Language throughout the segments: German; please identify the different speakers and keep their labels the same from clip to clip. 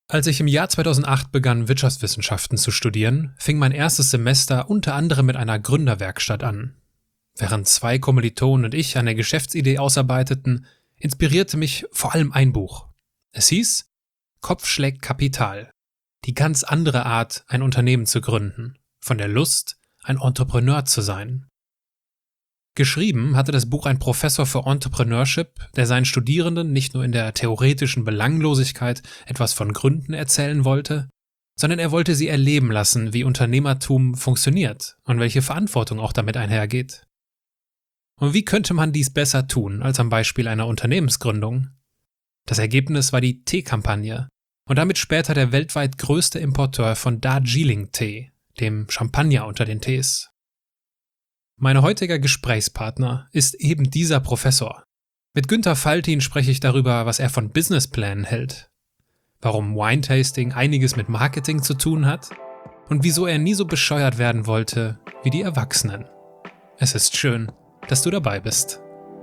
Speaker 1: Als ich im Jahr 2008 begann, Wirtschaftswissenschaften zu studieren, fing mein erstes Semester unter anderem mit einer Gründerwerkstatt an. Während zwei Kommilitonen und ich eine Geschäftsidee ausarbeiteten, inspirierte mich vor allem ein Buch. Es hieß Kopf schlägt Kapital. Die ganz andere Art, ein Unternehmen zu gründen. Von der Lust, ein Entrepreneur zu sein. Geschrieben hatte das Buch ein Professor für Entrepreneurship, der seinen Studierenden nicht nur in der theoretischen Belanglosigkeit etwas von Gründen erzählen wollte, sondern er wollte sie erleben lassen, wie Unternehmertum funktioniert und welche Verantwortung auch damit einhergeht. Und wie könnte man dies besser tun als am Beispiel einer Unternehmensgründung? Das Ergebnis war die Teekampagne und damit später der weltweit größte Importeur von Darjeeling-Tee, dem Champagner unter den Tees. Mein heutiger Gesprächspartner ist eben dieser Professor. Mit Günther Faltin spreche ich darüber, was er von Businessplänen hält, warum Wine-Tasting einiges mit Marketing zu tun hat und wieso er nie so bescheuert werden wollte wie die Erwachsenen. Es ist schön, dass du dabei bist.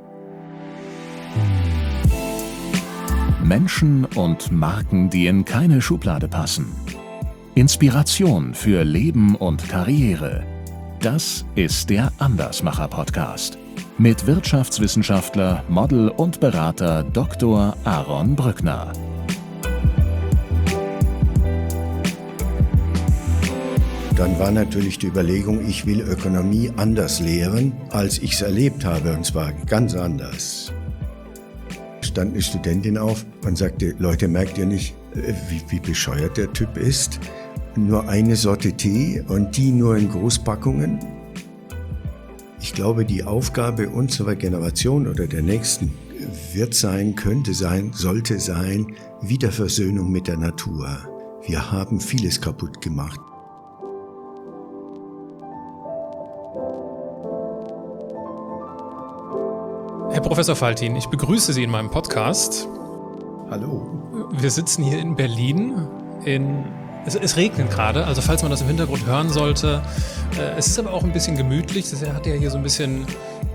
Speaker 2: Menschen und Marken, die in keine Schublade passen. Inspiration für Leben und Karriere. Das ist der Andersmacher-Podcast mit Wirtschaftswissenschaftler, Model und Berater Dr. Aaron Brückner.
Speaker 3: Dann war natürlich die Überlegung, ich will Ökonomie anders lehren, als ich es erlebt habe, und zwar ganz anders. Stand eine Studentin auf und sagte, Leute, merkt ihr nicht, wie bescheuert der Typ ist? Nur eine Sorte Tee und die nur in Großpackungen? Ich glaube, die Aufgabe unserer Generation oder der nächsten wird sein, könnte sein, sollte sein, Wiederversöhnung mit der Natur. Wir haben vieles kaputt gemacht.
Speaker 1: Herr Professor Faltin, ich begrüße Sie in meinem Podcast.
Speaker 3: Hallo.
Speaker 1: Wir sitzen hier in Berlin. Es regnet gerade, also falls man das im Hintergrund hören sollte. Es ist aber auch ein bisschen gemütlich. Das hat ja hier so ein bisschen,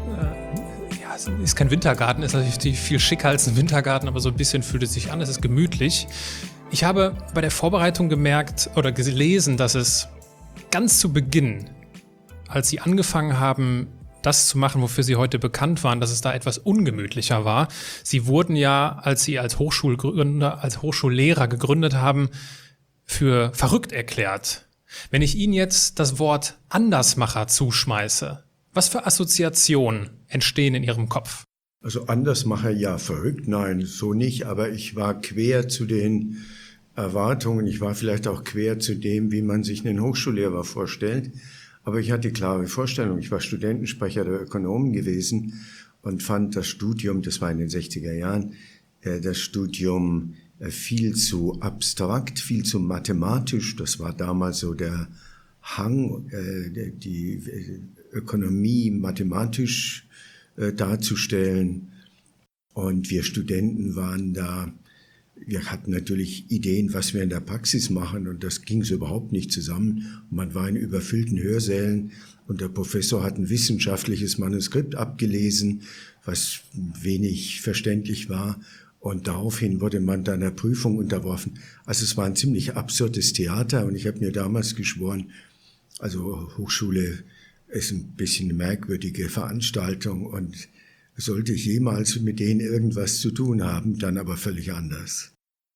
Speaker 1: es ist kein Wintergarten, ist natürlich viel schicker als ein Wintergarten, aber so ein bisschen fühlt es sich an, es ist gemütlich. Ich habe bei der Vorbereitung gemerkt oder gelesen, dass es ganz zu Beginn, als Sie angefangen haben, das zu machen, wofür Sie heute bekannt waren, dass es da etwas ungemütlicher war. Sie wurden ja, als Sie als Hochschulgründer, als Hochschullehrer gegründet haben, für verrückt erklärt. Wenn ich Ihnen jetzt das Wort Andersmacher zuschmeiße, was für Assoziationen entstehen in Ihrem Kopf?
Speaker 3: Also Andersmacher, ja, verrückt, nein, so nicht, aber ich war quer zu den Erwartungen, ich war vielleicht auch quer zu dem, wie man sich einen Hochschullehrer vorstellt, aber ich hatte klare Vorstellungen. Ich war Studentensprecher der Ökonomen gewesen und fand das Studium, das war in den 60er Jahren, das Studium viel zu abstrakt, viel zu mathematisch. Das war damals so der Hang, die Ökonomie mathematisch darzustellen. Und wir Studenten waren da, wir hatten natürlich Ideen, was wir in der Praxis machen, und das ging so überhaupt nicht zusammen. Man war in überfüllten Hörsälen und der Professor hat ein wissenschaftliches Manuskript abgelesen, was wenig verständlich war. Und daraufhin wurde man dann einer Prüfung unterworfen. Also es war ein ziemlich absurdes Theater und ich habe mir damals geschworen, also Hochschule ist ein bisschen eine merkwürdige Veranstaltung und sollte ich jemals mit denen irgendwas zu tun haben, dann aber völlig anders.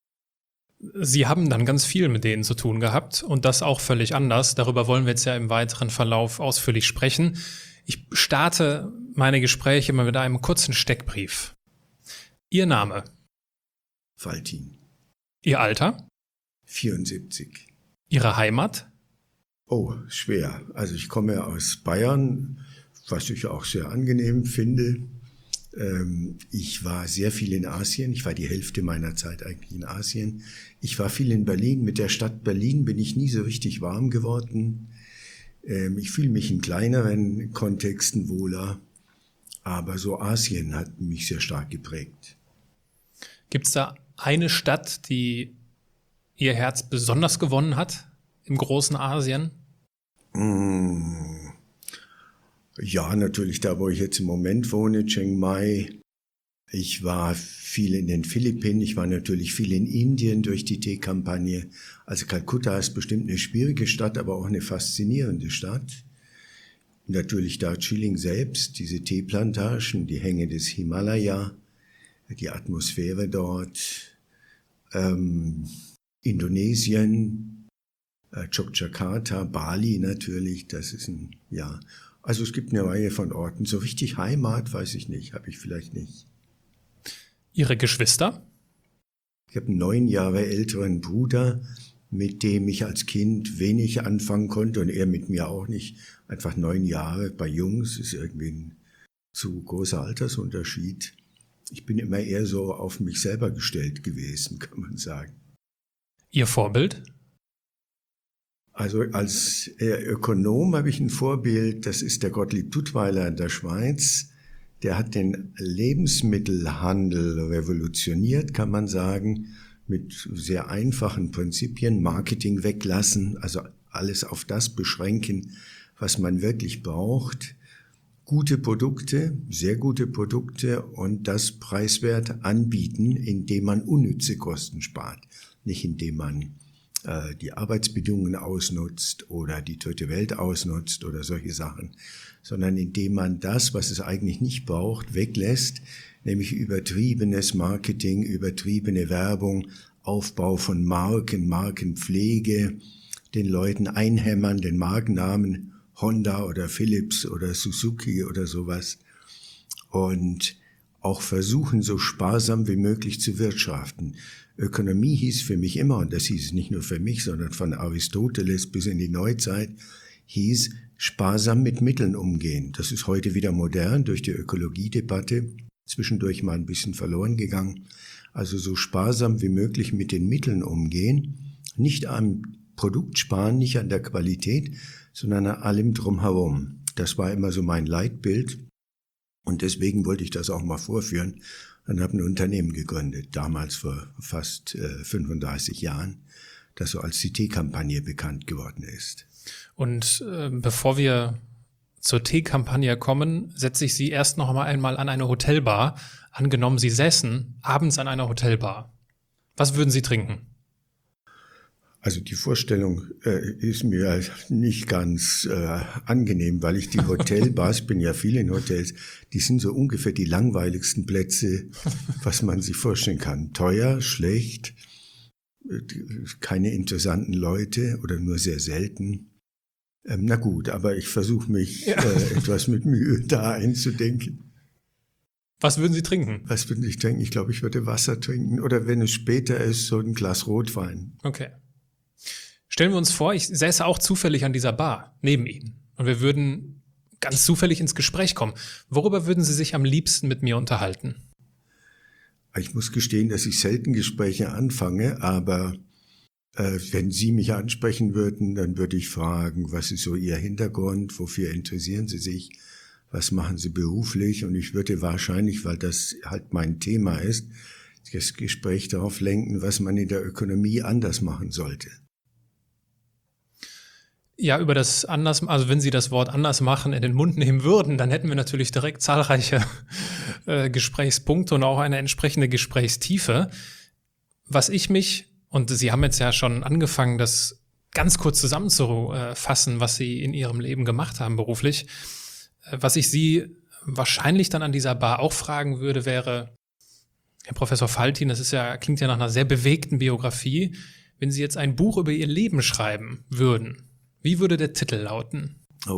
Speaker 1: Sie haben dann ganz viel mit denen zu tun gehabt und das auch völlig anders. Darüber wollen wir jetzt ja im weiteren Verlauf ausführlich sprechen. Ich starte meine Gespräche immer mit einem kurzen Steckbrief. Ihr Name?
Speaker 3: Faltin.
Speaker 1: Ihr Alter?
Speaker 3: 74.
Speaker 1: Ihre Heimat?
Speaker 3: Oh, schwer. Also ich komme aus Bayern, was ich auch sehr angenehm finde. Ich war sehr viel in Asien. Ich war die Hälfte meiner Zeit eigentlich in Asien. Ich war viel in Berlin. Mit der Stadt Berlin bin ich nie so richtig warm geworden. Ich fühle mich in kleineren Kontexten wohler. Aber so Asien hat mich sehr stark geprägt.
Speaker 1: Gibt es da eine Stadt, die Ihr Herz besonders gewonnen hat im großen Asien?
Speaker 3: Ja, natürlich da, wo ich jetzt im Moment wohne, Chiang Mai. Ich war viel in den Philippinen, ich war natürlich viel in Indien durch die Teekampagne. Also Kalkutta ist bestimmt eine schwierige Stadt, aber auch eine faszinierende Stadt. Natürlich Darjeeling selbst, diese Teeplantagen, die Hänge des Himalaya, die Atmosphäre dort, Indonesien, Yogyakarta, Bali natürlich, das ist also es gibt eine Reihe von Orten. So richtig Heimat, weiß ich nicht, habe ich vielleicht nicht.
Speaker 1: Ihre Geschwister?
Speaker 3: Ich habe einen 9 Jahre älteren Bruder, mit dem ich als Kind wenig anfangen konnte und er mit mir auch nicht. Einfach 9 Jahre bei Jungs ist irgendwie ein zu großer Altersunterschied. Ich bin immer eher so auf mich selber gestellt gewesen, kann man sagen.
Speaker 1: Ihr Vorbild?
Speaker 3: Also als Ökonom habe ich ein Vorbild, das ist der Gottlieb Duttweiler in der Schweiz. Der hat den Lebensmittelhandel revolutioniert, kann man sagen, mit sehr einfachen Prinzipien. Marketing weglassen, also alles auf das beschränken, was man wirklich braucht. Gute Produkte, sehr gute Produkte und das preiswert anbieten, indem man unnütze Kosten spart. Nicht indem man die Arbeitsbedingungen ausnutzt oder die dritte Welt ausnutzt oder solche Sachen, sondern indem man das, was es eigentlich nicht braucht, weglässt, nämlich übertriebenes Marketing, übertriebene Werbung, Aufbau von Marken, Markenpflege, den Leuten einhämmern, den Markennamen Honda oder Philips oder Suzuki oder sowas und auch versuchen, so sparsam wie möglich zu wirtschaften. Ökonomie hieß für mich immer, und das hieß nicht nur für mich, sondern von Aristoteles bis in die Neuzeit, hieß sparsam mit Mitteln umgehen. Das ist heute wieder modern durch die Ökologiedebatte, zwischendurch mal ein bisschen verloren gegangen. Also so sparsam wie möglich mit den Mitteln umgehen, nicht am Produkt sparen, nicht an der Qualität, sondern an allem drumherum. Das war immer so mein Leitbild und deswegen wollte ich das auch mal vorführen. Und habe ein Unternehmen gegründet, damals vor fast 35 Jahren, das so als die Teekampagne bekannt geworden ist.
Speaker 1: Und bevor wir zur Teekampagne kommen, setze ich Sie erst noch einmal an eine Hotelbar. Angenommen, Sie säßen abends an einer Hotelbar. Was würden Sie trinken?
Speaker 3: Also die Vorstellung ist mir nicht ganz angenehm, weil ich die Hotelbars, bin ja viel in Hotels, die sind so ungefähr die langweiligsten Plätze, was man sich vorstellen kann. Teuer, schlecht, keine interessanten Leute oder nur sehr selten. Na gut, aber ich versuche mich etwas mit Mühe da einzudenken.
Speaker 1: Was würden Sie trinken?
Speaker 3: Was würde ich trinken? Ich glaube, ich würde Wasser trinken oder wenn es später ist, so ein Glas Rotwein.
Speaker 1: Okay. Stellen wir uns vor, ich säße auch zufällig an dieser Bar neben Ihnen und wir würden ganz zufällig ins Gespräch kommen. Worüber würden Sie sich am liebsten mit mir unterhalten?
Speaker 3: Ich muss gestehen, dass ich selten Gespräche anfange, aber wenn Sie mich ansprechen würden, dann würde ich fragen, was ist so Ihr Hintergrund, wofür interessieren Sie sich, was machen Sie beruflich? Und ich würde wahrscheinlich, weil das halt mein Thema ist, das Gespräch darauf lenken, was man in der Ökonomie anders machen sollte.
Speaker 1: Ja, über das anders, also wenn Sie das Wort anders machen in den Mund nehmen würden, dann hätten wir natürlich direkt zahlreiche Gesprächspunkte und auch eine entsprechende Gesprächstiefe. Was ich mich, und Sie haben jetzt ja schon angefangen, das ganz kurz zusammenzufassen, was Sie in Ihrem Leben gemacht haben beruflich, was ich Sie wahrscheinlich dann an dieser Bar auch fragen würde, wäre, Herr Professor Faltin, das klingt ja nach einer sehr bewegten Biografie, wenn Sie jetzt ein Buch über Ihr Leben schreiben würden. Wie würde der Titel lauten?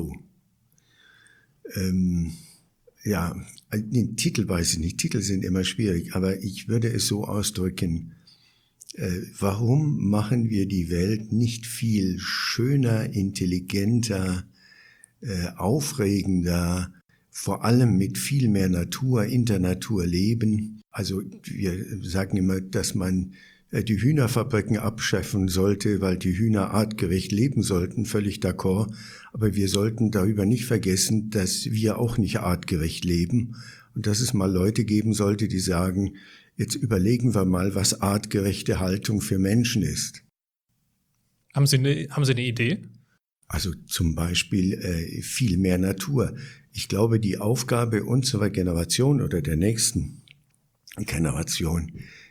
Speaker 3: Ja, den Titel weiß ich nicht. Titel sind immer schwierig, aber ich würde es so ausdrücken. Warum machen wir die Welt nicht viel schöner, intelligenter, aufregender, vor allem mit viel mehr Natur, in der Natur leben? Also wir sagen immer, dass man die Hühnerfabriken abschaffen sollte, weil die Hühner artgerecht leben sollten, völlig d'accord. Aber wir sollten darüber nicht vergessen, dass wir auch nicht artgerecht leben und dass es mal Leute geben sollte, die sagen, jetzt überlegen wir mal, was artgerechte Haltung für Menschen ist.
Speaker 1: Haben Sie eine Idee?
Speaker 3: Also zum Beispiel viel mehr Natur. Ich glaube, die Aufgabe unserer Generation oder der nächsten Generation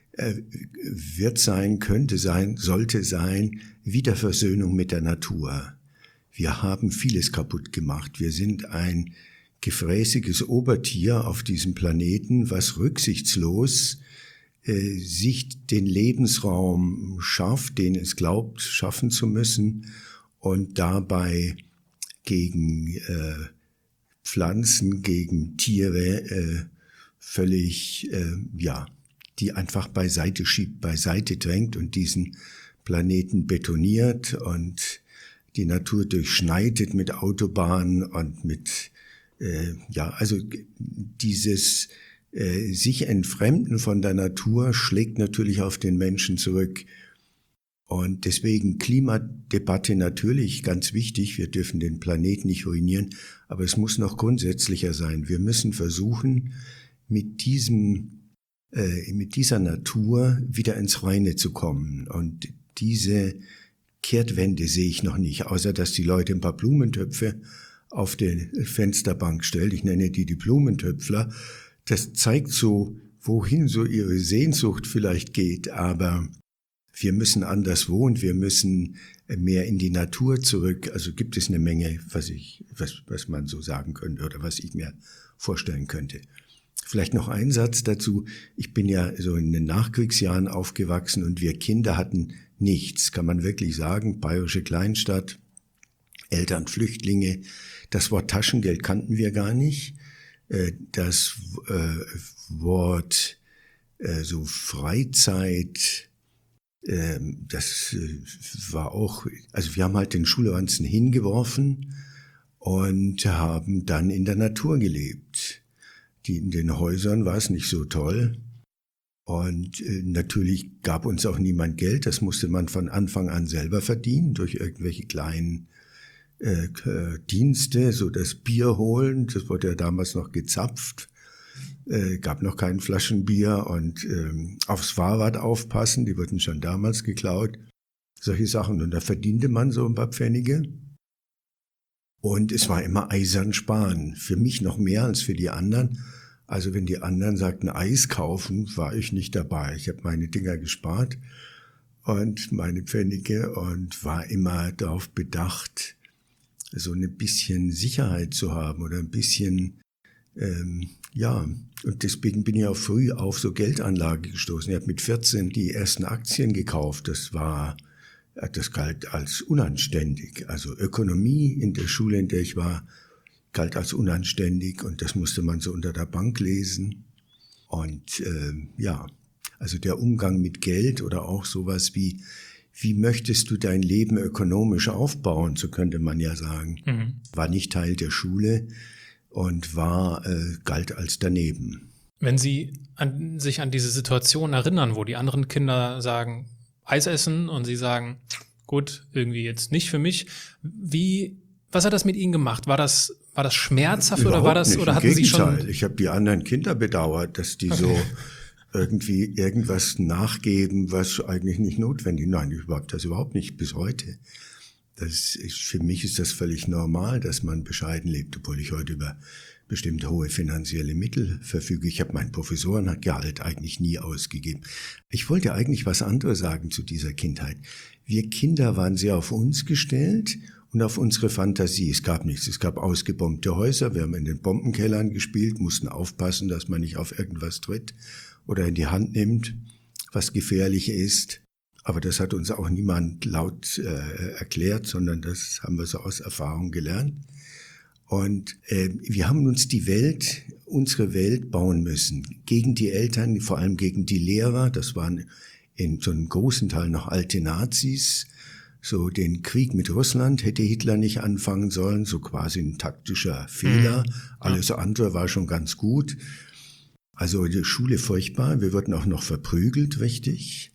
Speaker 3: wird sein, könnte sein, sollte sein, Wiederversöhnung mit der Natur. Wir haben vieles kaputt gemacht. Wir sind ein gefräßiges Obertier auf diesem Planeten, was rücksichtslos sich den Lebensraum schafft, den es glaubt, schaffen zu müssen und dabei gegen Pflanzen, gegen Tiere völlig, die einfach beiseite schiebt, beiseite drängt und diesen Planeten betoniert und die Natur durchschneidet mit Autobahnen und mit, also dieses sich entfremden von der Natur schlägt natürlich auf den Menschen zurück. Und deswegen Klimadebatte natürlich ganz wichtig. Wir dürfen den Planeten nicht ruinieren, aber es muss noch grundsätzlicher sein. Wir müssen versuchen, mit dieser Natur wieder ins Reine zu kommen. Und diese Kehrtwende sehe ich noch nicht, außer dass die Leute ein paar Blumentöpfe auf die Fensterbank stellen. Ich nenne die Blumentöpfler. Das zeigt so, wohin so ihre Sehnsucht vielleicht geht, aber wir müssen anders wohnen, wir müssen mehr in die Natur zurück. Also gibt es eine Menge, was man so sagen könnte oder was ich mir vorstellen könnte. Vielleicht noch ein Satz dazu. Ich bin ja so in den Nachkriegsjahren aufgewachsen und wir Kinder hatten nichts, kann man wirklich sagen. Bayerische Kleinstadt, Eltern Flüchtlinge. Das Wort Taschengeld kannten wir gar nicht. Das Wort so Freizeit, das war auch, also wir haben halt den Schulranzen hingeworfen und haben dann in der Natur gelebt. In den Häusern war es nicht so toll und natürlich gab uns auch niemand Geld, das musste man von Anfang an selber verdienen durch irgendwelche kleinen Dienste, so das Bier holen, das wurde ja damals noch gezapft, gab noch kein Flaschenbier und aufs Fahrrad aufpassen, die wurden schon damals geklaut, solche Sachen und da verdiente man so ein paar Pfennige und es war immer eisern sparen, für mich noch mehr als für die anderen, also wenn die anderen sagten Eis kaufen, war ich nicht dabei, ich habe meine Dinger gespart und meine Pfennige und war immer darauf bedacht, so ein bisschen Sicherheit zu haben oder ein bisschen, und deswegen bin ich auch früh auf so Geldanlage gestoßen. Ich habe mit 14 die ersten Aktien gekauft. Das galt als unanständig. Also Ökonomie in der Schule, in der ich war, galt als unanständig und das musste man so unter der Bank lesen. Und also der Umgang mit Geld oder auch sowas wie möchtest du dein Leben ökonomisch aufbauen, so könnte man ja sagen, war nicht Teil der Schule und galt als daneben.
Speaker 1: Wenn Sie sich an diese Situation erinnern, wo die anderen Kinder sagen, Eis essen und Sie sagen, gut, irgendwie jetzt nicht für mich, was hat das mit Ihnen gemacht? War das schmerzhaft
Speaker 3: Überhaupt
Speaker 1: oder war das
Speaker 3: nicht.
Speaker 1: oder
Speaker 3: Im
Speaker 1: hatten Sie schon?
Speaker 3: Gegenteil. Ich habe die anderen Kinder bedauert, dass die so irgendwie irgendwas nachgeben, was eigentlich nicht notwendig. Nein, ich habe das überhaupt nicht bis heute. Für mich ist das völlig normal, dass man bescheiden lebt, obwohl ich heute über bestimmte hohe finanzielle Mittel verfüge. Ich habe mein Professorengehalt eigentlich nie ausgegeben. Ich wollte eigentlich was anderes sagen zu dieser Kindheit. Wir Kinder waren sehr auf uns gestellt und auf unsere Fantasie. Es gab nichts. Es gab ausgebombte Häuser. Wir haben in den Bombenkellern gespielt, mussten aufpassen, dass man nicht auf irgendwas tritt oder in die Hand nimmt, was gefährlich ist. Aber das hat uns auch niemand laut erklärt, sondern das haben wir so aus Erfahrung gelernt. Und wir haben uns unsere Welt bauen müssen. Gegen die Eltern, vor allem gegen die Lehrer. Das waren in so einem großen Teil noch alte Nazis. So den Krieg mit Russland hätte Hitler nicht anfangen sollen. So quasi ein taktischer Fehler. Alles andere war schon ganz gut. Also die Schule furchtbar. Wir wurden auch noch verprügelt, richtig.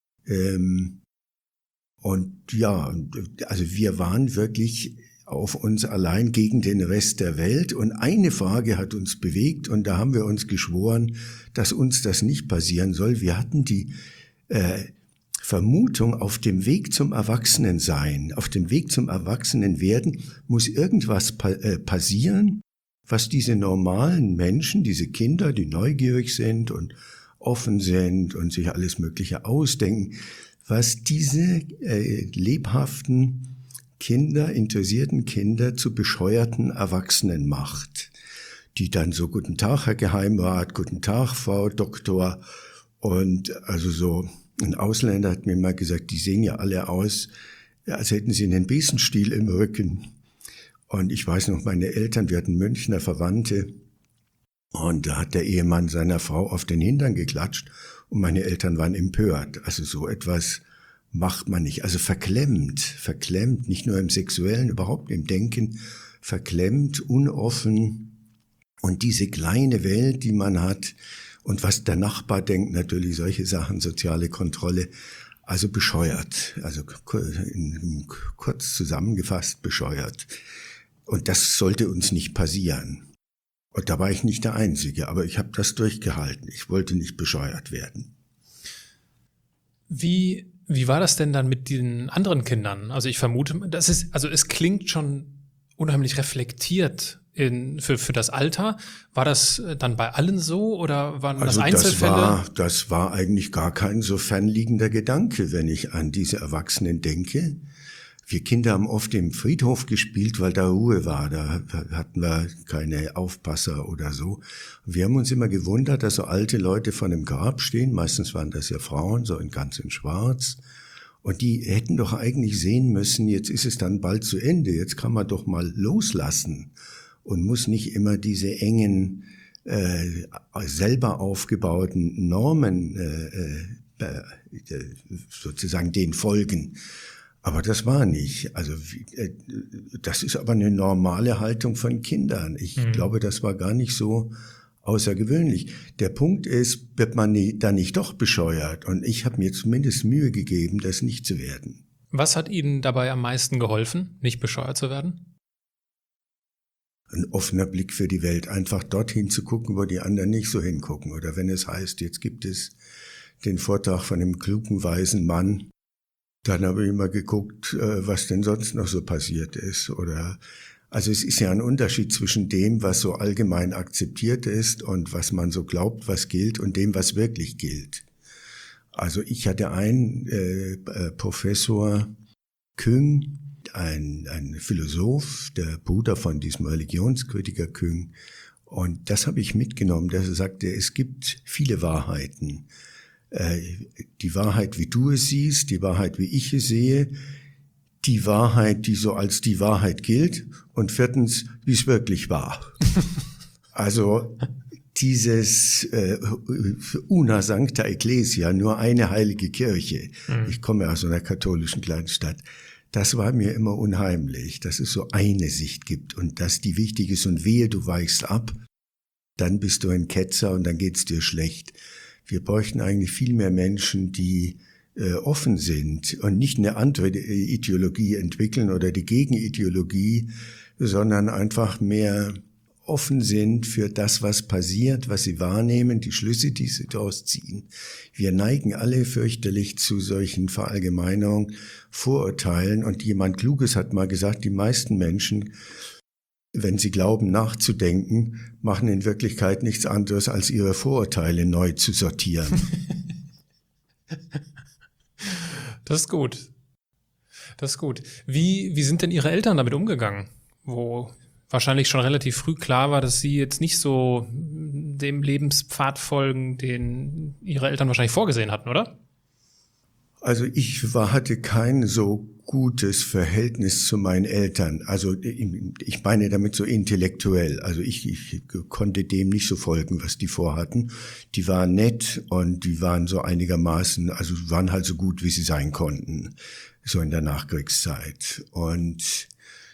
Speaker 3: Und ja, also wir waren wirklich auf uns allein gegen den Rest der Welt. Und eine Frage hat uns bewegt und da haben wir uns geschworen, dass uns das nicht passieren soll. Wir hatten die Vermutung, auf dem Weg zum Erwachsenensein, auf dem Weg zum Erwachsenenwerden muss irgendwas passieren, was diese normalen Menschen, diese Kinder, die neugierig sind und offen sind und sich alles Mögliche ausdenken, was diese lebhaften Kinder, interessierten Kinder zu bescheuerten Erwachsenen macht, die dann so: Guten Tag, Herr Geheimrat, guten Tag, Frau Doktor. Und also so ein Ausländer hat mir mal gesagt, die sehen ja alle aus, als hätten sie einen Besenstiel im Rücken. Und ich weiß noch, meine Eltern, wir hatten Münchner Verwandte, und da hat der Ehemann seiner Frau auf den Hintern geklatscht und meine Eltern waren empört. Also so etwas macht man nicht. Also verklemmt, nicht nur im Sexuellen, überhaupt im Denken, verklemmt, unoffen. Und diese kleine Welt, die man hat, und was der Nachbar denkt, natürlich solche Sachen, soziale Kontrolle, also bescheuert, also kurz zusammengefasst bescheuert. Und das sollte uns nicht passieren. Und da war ich nicht der Einzige, aber ich habe das durchgehalten. Ich wollte nicht bescheuert werden.
Speaker 1: Wie war das denn dann mit den anderen Kindern? Also ich vermute, es klingt schon unheimlich reflektiert für das Alter. War das dann bei allen so oder waren das Einzelfälle?
Speaker 3: Das war eigentlich gar kein so fernliegender Gedanke, wenn ich an diese Erwachsenen denke. Wir Kinder haben oft im Friedhof gespielt, weil da Ruhe war. Da hatten wir keine Aufpasser oder so. Wir haben uns immer gewundert, dass so alte Leute vor einem Grab stehen. Meistens waren das ja Frauen, so ganz in Schwarz. Und die hätten doch eigentlich sehen müssen, jetzt ist es dann bald zu Ende. Jetzt kann man doch mal loslassen und muss nicht immer diese engen, selber aufgebauten Normen sozusagen denen folgen. Aber das war nicht. Also das ist aber eine normale Haltung von Kindern. Ich glaube, das war gar nicht so außergewöhnlich. Der Punkt ist, wird man da nicht doch bescheuert? Und ich habe mir zumindest Mühe gegeben, das nicht zu werden.
Speaker 1: Was hat Ihnen dabei am meisten geholfen, nicht bescheuert zu werden?
Speaker 3: Ein offener Blick für die Welt. Einfach dorthin zu gucken, wo die anderen nicht so hingucken. Oder wenn es heißt, jetzt gibt es den Vortrag von einem klugen, weisen Mann, dann habe ich immer geguckt, was denn sonst noch so passiert ist. Also es ist ja ein Unterschied zwischen dem, was so allgemein akzeptiert ist und was man so glaubt, was gilt, und dem, was wirklich gilt. Also ich hatte einen Professor Küng, ein Philosoph, der Bruder von diesem Religionskritiker Küng. Und das habe ich mitgenommen, dass er sagte, es gibt viele Wahrheiten. Die Wahrheit, wie du es siehst, die Wahrheit, wie ich es sehe, die Wahrheit, die so als die Wahrheit gilt, und viertens, wie es wirklich war. Also dieses una sancta ecclesia, nur eine heilige Kirche. Ich komme aus einer katholischen Kleinstadt. Das war mir immer unheimlich, dass es so eine Sicht gibt und dass die wichtig ist, und wehe, du weichst ab, dann bist du ein Ketzer und dann geht's dir schlecht. Wir bräuchten eigentlich viel mehr Menschen, die offen sind und nicht eine andere Ideologie entwickeln oder die Gegenideologie, sondern einfach mehr offen sind für das, was passiert, was sie wahrnehmen, die Schlüsse, die sie daraus ziehen. Wir neigen alle fürchterlich zu solchen Verallgemeinerungen, Vorurteilen, und jemand Kluges hat mal gesagt, die meisten Menschen, wenn sie glauben nachzudenken, machen in Wirklichkeit nichts anderes, als ihre Vorurteile neu zu sortieren.
Speaker 1: Das ist gut. Wie sind denn Ihre Eltern damit umgegangen? Wo wahrscheinlich schon relativ früh klar war, dass Sie jetzt nicht so dem Lebenspfad folgen, den Ihre Eltern wahrscheinlich vorgesehen hatten, oder?
Speaker 3: Also ich hatte kein so gutes Verhältnis zu meinen Eltern. Also ich meine damit so intellektuell. Also ich konnte dem nicht so folgen, was die vorhatten. Die waren nett und die waren so einigermaßen, also waren halt so gut, wie sie sein konnten, so in der Nachkriegszeit. Und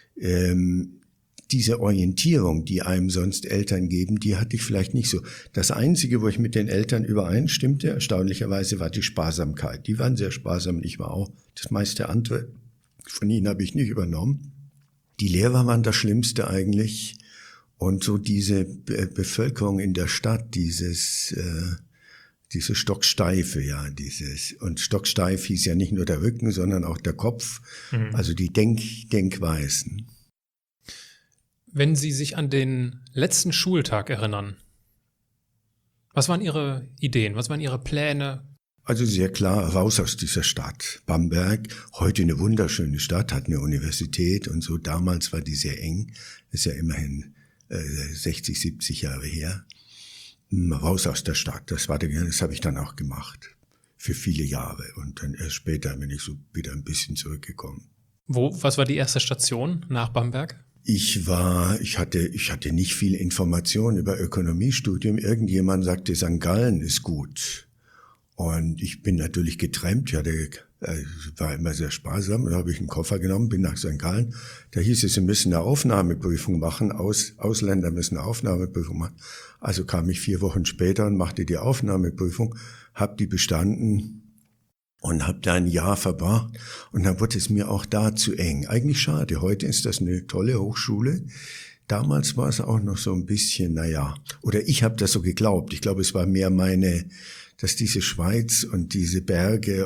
Speaker 3: diese Orientierung, die einem sonst Eltern geben, die hatte ich vielleicht nicht so. Das Einzige, wo ich mit den Eltern übereinstimmte, erstaunlicherweise, war die Sparsamkeit. Die waren sehr sparsam, ich war auch. Das meiste andere von ihnen habe ich nicht übernommen. Die Lehrer waren das Schlimmste eigentlich. Und so diese Bevölkerung in der Stadt, diese Stocksteife, ja, und stocksteif hieß ja nicht nur der Rücken, sondern auch der Kopf, also die Denkweisen.
Speaker 1: Wenn Sie sich an den letzten Schultag erinnern, Was waren Ihre Ideen? Was waren Ihre Pläne?
Speaker 3: Also sehr klar, raus aus dieser Stadt. Bamberg, heute eine wunderschöne Stadt, hat eine Universität und so. Damals war die sehr eng, ist ja immerhin 60, 70 Jahre her. Raus aus der Stadt, das habe ich dann auch gemacht. Für viele Jahre. Und dann erst später bin ich so wieder ein bisschen zurückgekommen.
Speaker 1: Was war die erste Station nach Bamberg?
Speaker 3: Ich hatte nicht viel Information über Ökonomiestudium. Irgendjemand sagte, St. Gallen ist gut. Und ich bin natürlich getrennt, war immer sehr sparsam. Da habe ich einen Koffer genommen, bin nach St. Gallen. Da hieß es, Sie müssen eine Aufnahmeprüfung machen. Ausländer müssen eine Aufnahmeprüfung machen. Also kam ich 4 Wochen später und machte die Aufnahmeprüfung, habe die bestanden und habe da ein Jahr verbracht. Und dann wurde es mir auch da zu eng. Eigentlich schade. Heute ist das eine tolle Hochschule. Damals war es auch noch so ein bisschen, oder ich habe das so geglaubt. Ich glaube, es war mehr dass diese Schweiz und diese Berge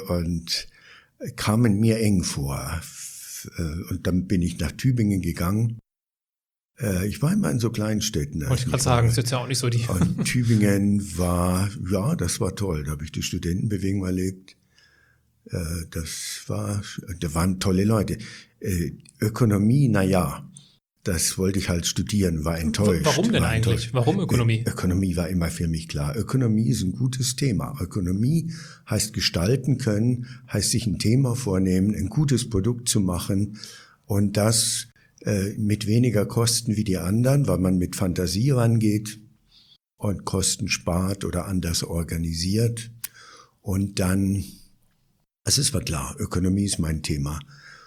Speaker 3: kamen mir eng vor. Und dann bin ich nach Tübingen gegangen. Ich war immer in so kleinen Städten.
Speaker 1: Wollte ich gerade sagen, das ist jetzt ja auch nicht so die.
Speaker 3: Und Tübingen das war toll. Da habe ich die Studentenbewegung erlebt. Da waren tolle Leute. Ökonomie, das wollte ich halt studieren, war enttäuscht.
Speaker 1: Warum denn eigentlich? Warum Ökonomie?
Speaker 3: Ökonomie war immer für mich klar. Ökonomie ist ein gutes Thema. Ökonomie heißt gestalten können, heißt sich ein Thema vornehmen, ein gutes Produkt zu machen und das mit weniger Kosten wie die anderen, weil man mit Fantasie rangeht und Kosten spart oder anders organisiert. Und dann, also es war klar, Ökonomie ist mein Thema.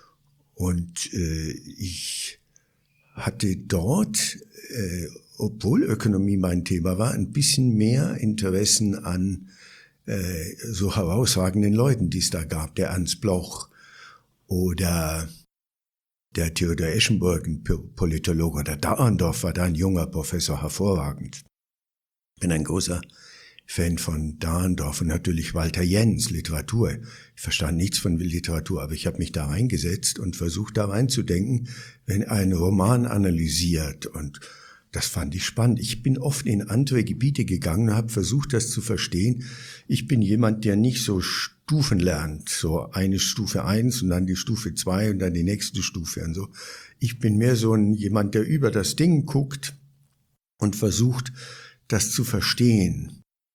Speaker 3: Und ich hatte dort, obwohl Ökonomie mein Thema war, ein bisschen mehr Interessen an so herausragenden Leuten, die es da gab. Der Ernst Bloch oder der Theodor Eschenburg, ein Politologe, oder Dahrendorf war da ein junger Professor, hervorragend. Ich bin ein großer Fan von Dahrendorf und natürlich Walter Jens, Literatur. Ich verstand nichts von Literatur, aber ich habe mich da reingesetzt und versucht, da reinzudenken, wenn ein Roman analysiert. Und das fand ich spannend. Ich bin oft in andere Gebiete gegangen und habe versucht, das zu verstehen. Ich bin jemand, der nicht so Stufen lernt, so eine Stufe 1 und dann die Stufe 2 und dann die nächste Stufe und so. Ich bin mehr so jemand, der über das Ding guckt und versucht, das zu verstehen.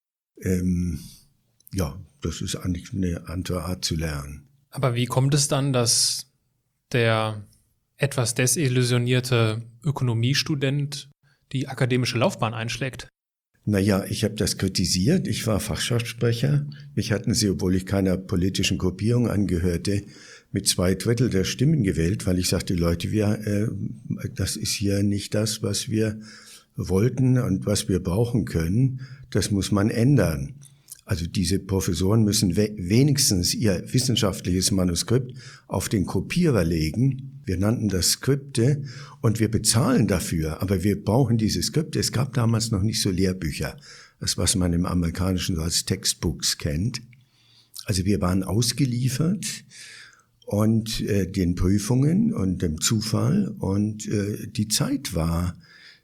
Speaker 3: Das ist eigentlich eine andere Art zu lernen.
Speaker 1: Aber wie kommt es dann, dass der etwas desillusionierte Ökonomiestudent die akademische Laufbahn einschlägt?
Speaker 3: Ich habe das kritisiert. Ich war Fachschaftssprecher. Mich hatten sie, obwohl ich keiner politischen Gruppierung angehörte, mit 2/3 der Stimmen gewählt, weil ich sagte, Leute, das ist hier nicht das, was wir wollten und was wir brauchen können. Das muss man ändern. Also diese Professoren müssen wenigstens ihr wissenschaftliches Manuskript auf den Kopierer legen. Wir nannten das Skripte und wir bezahlen dafür, aber wir brauchen diese Skripte. Es gab damals noch nicht so Lehrbücher, das was man im Amerikanischen so als Textbooks kennt. Also wir waren ausgeliefert und den Prüfungen und dem Zufall und die Zeit war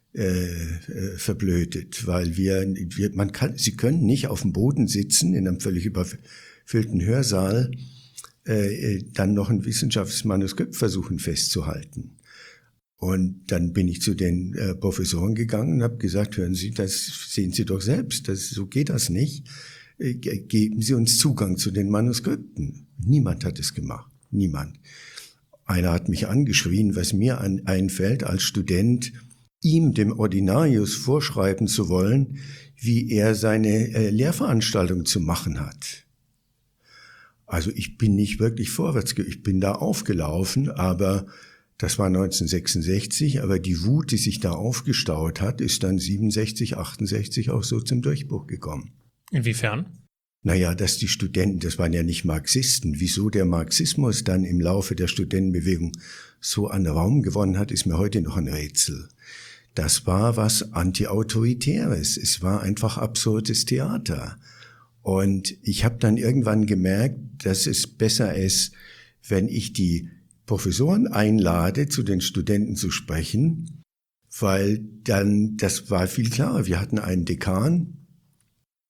Speaker 3: verblödet, weil Sie können nicht auf dem Boden sitzen in einem völlig überfüllten Hörsaal, dann noch ein Wissenschaftsmanuskript versuchen festzuhalten. Und dann bin ich zu den Professoren gegangen und habe gesagt, hören Sie, das sehen Sie doch selbst, so geht das nicht. Geben Sie uns Zugang zu den Manuskripten. Niemand hat es gemacht, niemand. Einer hat mich angeschrien, was mir einfällt als Student, ihm, dem Ordinarius, vorschreiben zu wollen, wie er seine Lehrveranstaltung zu machen hat. Also ich bin nicht wirklich ich bin da aufgelaufen, aber das war 1966, aber die Wut, die sich da aufgestaut hat, ist dann 67, 68 auch so zum Durchbruch gekommen.
Speaker 1: Inwiefern?
Speaker 3: Dass die Studenten, das waren ja nicht Marxisten, wieso der Marxismus dann im Laufe der Studentenbewegung so an Raum gewonnen hat, ist mir heute noch ein Rätsel. Das war was Anti-Autoritäres. Es war einfach absurdes Theater. Und ich habe dann irgendwann gemerkt, dass es besser ist, wenn ich die Professoren einlade, zu den Studenten zu sprechen, weil dann, das war viel klarer. Wir hatten einen Dekan,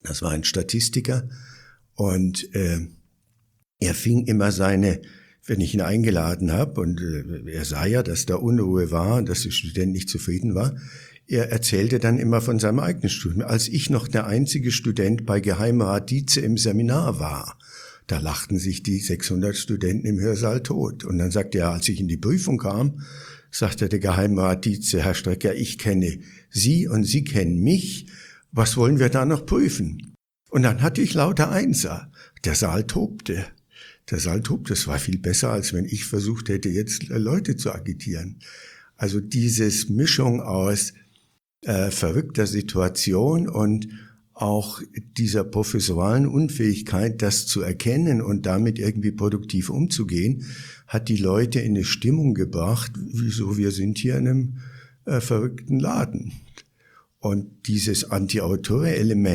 Speaker 3: Das war ein Statistiker und er fing immer wenn ich ihn eingeladen habe und er sah ja, dass da Unruhe war und dass der Student nicht zufrieden war, er erzählte dann immer von seinem eigenen Studium. Als ich noch der einzige Student bei Geheimrat Dietze im Seminar war, da lachten sich die 600 Studenten im Hörsaal tot. Und dann sagte er, als ich in die Prüfung kam, sagte der Geheimrat Dietze, Herr Strecker, ich kenne Sie und Sie kennen mich. Was wollen wir da noch prüfen? Und dann hatte ich lauter Einser. Der Saal tobte. Es war viel besser, als wenn ich versucht hätte, jetzt Leute zu agitieren. Also dieses Mischung aus verrückter Situation und auch dieser professoralen Unfähigkeit, das zu erkennen und damit irgendwie produktiv umzugehen, hat die Leute in eine Stimmung gebracht, wieso wir sind hier in einem verrückten Laden. Und dieses antiautoritäre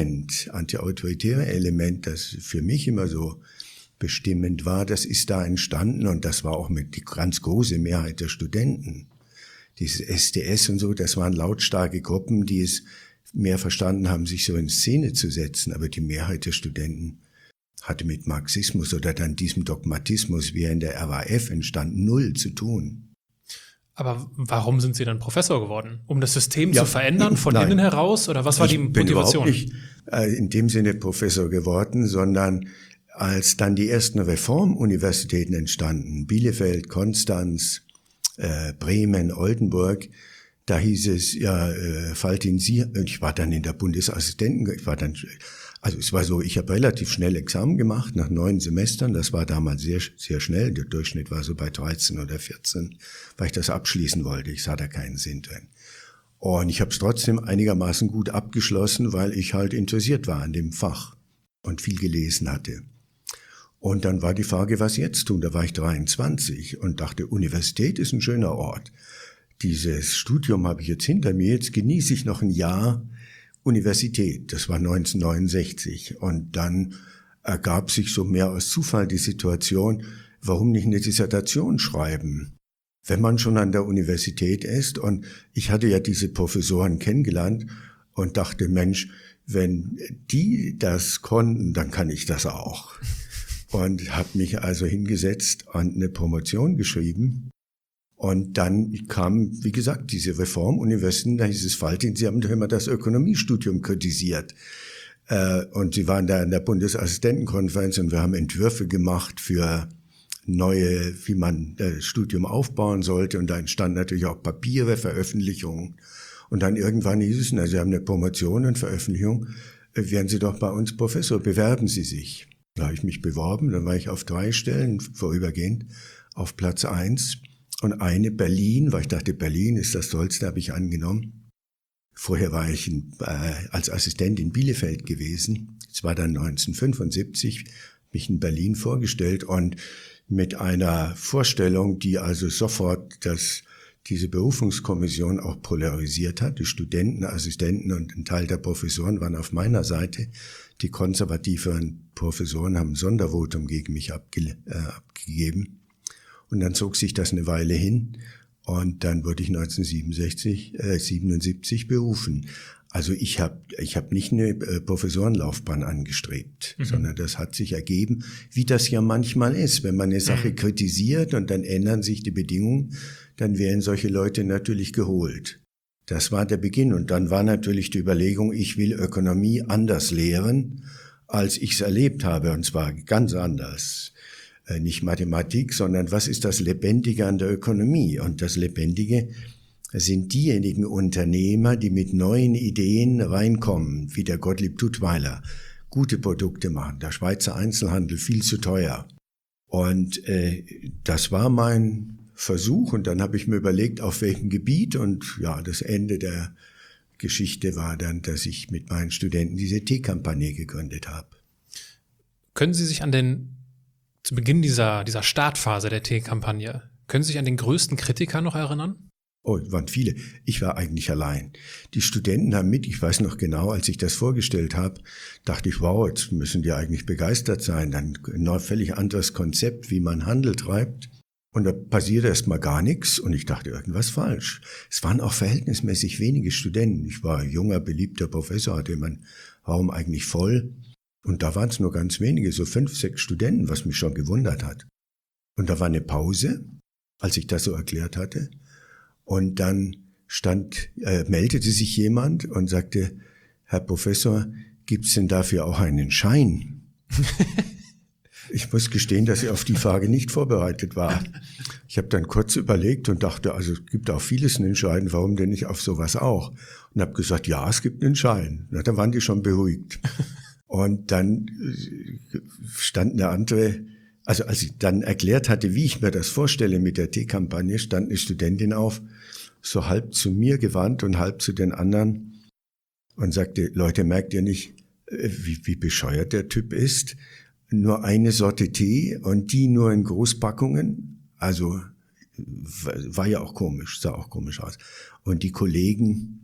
Speaker 3: Element, das für mich immer so bestimmend war, das ist da entstanden und das war auch mit die ganz große Mehrheit der Studenten. Dieses SDS und so, das waren lautstarke Gruppen, die es mehr verstanden haben, sich so in Szene zu setzen. Aber die Mehrheit der Studenten hatte mit Marxismus oder dann diesem Dogmatismus, wie er in der RAF entstand, null zu tun.
Speaker 1: Aber warum sind Sie dann Professor geworden? Um das System zu verändern, von innen heraus? Oder was war die Motivation?
Speaker 3: Ich bin überhaupt nicht in dem Sinne Professor geworden, sondern als dann die ersten Reformuniversitäten entstanden, Bielefeld, Konstanz, Bremen, Oldenburg, da hieß es, Faltin, ich war dann in der Bundesassistenten, also es war so, ich habe relativ schnell Examen gemacht, nach 9 Semestern, das war damals sehr, sehr schnell, der Durchschnitt war so bei 13 oder 14, weil ich das abschließen wollte, ich sah da keinen Sinn drin. Und ich habe es trotzdem einigermaßen gut abgeschlossen, weil ich halt interessiert war an dem Fach und viel gelesen hatte. Und dann war die Frage, was jetzt tun? Da war ich 23 und dachte, Universität ist ein schöner Ort. Dieses Studium habe ich jetzt hinter mir, jetzt genieße ich noch ein Jahr Universität. Das war 1969. Und dann ergab sich so mehr aus Zufall die Situation, warum nicht eine Dissertation schreiben? Wenn man schon an der Universität ist, und ich hatte ja diese Professoren kennengelernt und dachte, Mensch, wenn die das konnten, dann kann ich das auch. Und habe mich also hingesetzt und eine Promotion geschrieben. Und dann kam, wie gesagt, diese Reformuniversitäten, da hieß es, Faltin, Sie haben doch immer das Ökonomiestudium kritisiert. Und Sie waren da in der Bundesassistentenkonferenz und wir haben Entwürfe gemacht für neue, wie man das Studium aufbauen sollte. Und da entstanden natürlich auch Papiere, Veröffentlichungen. Und dann irgendwann hieß es, na, Sie haben eine Promotion und Veröffentlichung, werden Sie doch bei uns Professor, bewerben Sie sich. Da habe ich mich beworben, dann war ich auf 3 Stellen vorübergehend auf Platz 1 und eine Berlin, weil ich dachte, Berlin ist das Tollste, habe ich angenommen. Vorher war ich als Assistent in Bielefeld gewesen. Es war dann 1975, mich in Berlin vorgestellt und mit einer Vorstellung, die also sofort diese Berufungskommission auch polarisiert hat. Die Studenten, Assistenten und ein Teil der Professoren waren auf meiner Seite. Die konservativen Professoren haben ein Sondervotum gegen mich abgegeben. Und dann zog sich das eine Weile hin. Und dann wurde ich 1977 berufen. Also ich hab nicht eine Professorenlaufbahn angestrebt, sondern das hat sich ergeben, wie das ja manchmal ist. Wenn man eine Sache kritisiert und dann ändern sich die Bedingungen, dann werden solche Leute natürlich geholt. Das war der Beginn. Und dann war natürlich die Überlegung, ich will Ökonomie anders lehren, als ich es erlebt habe. Und zwar ganz anders. Nicht Mathematik, sondern was ist das Lebendige an der Ökonomie? Und das Lebendige sind diejenigen Unternehmer, die mit neuen Ideen reinkommen, wie der Gottlieb Duttweiler, gute Produkte machen. Der Schweizer Einzelhandel viel zu teuer. Und das war mein Versuch. Und dann habe ich mir überlegt, auf welchem Gebiet. Und ja, das Ende der Geschichte war dann, dass ich mit meinen Studenten diese Teekampagne gegründet habe.
Speaker 1: Können Sie sich zu Beginn dieser Startphase der Teekampagne, können Sie sich an den größten Kritiker noch erinnern?
Speaker 3: Oh, es waren viele. Ich war eigentlich allein. Die Studenten haben ich weiß noch genau, als ich das vorgestellt habe, dachte ich, wow, jetzt müssen die eigentlich begeistert sein. Dann ein völlig anderes Konzept, wie man Handel treibt. Und da passierte erst mal gar nichts und ich dachte, irgendwas falsch. Es waren auch verhältnismäßig wenige Studenten. Ich war ein junger, beliebter Professor, hatte man warum eigentlich voll? Und da waren es nur ganz wenige, so 5, 6 Studenten, was mich schon gewundert hat. Und da war eine Pause, als ich das so erklärt hatte. Und dann meldete sich jemand und sagte, Herr Professor, gibt's denn dafür auch einen Schein? Ich muss gestehen, dass ich auf die Frage nicht vorbereitet war. Ich habe dann kurz überlegt und dachte, also es gibt auch vieles einen Schein, warum denn nicht auf sowas auch? Und habe gesagt, ja, es gibt einen Schein. Na, da waren die schon beruhigt. Und dann stand eine andere, also als ich dann erklärt hatte, wie ich mir das vorstelle mit der Teekampagne, stand eine Studentin auf, so halb zu mir gewandt und halb zu den anderen und sagte, Leute, merkt ihr nicht, wie bescheuert der Typ ist? Nur eine Sorte Tee und die nur in Großpackungen. Also war ja auch komisch, sah auch komisch aus. Und die Kollegen,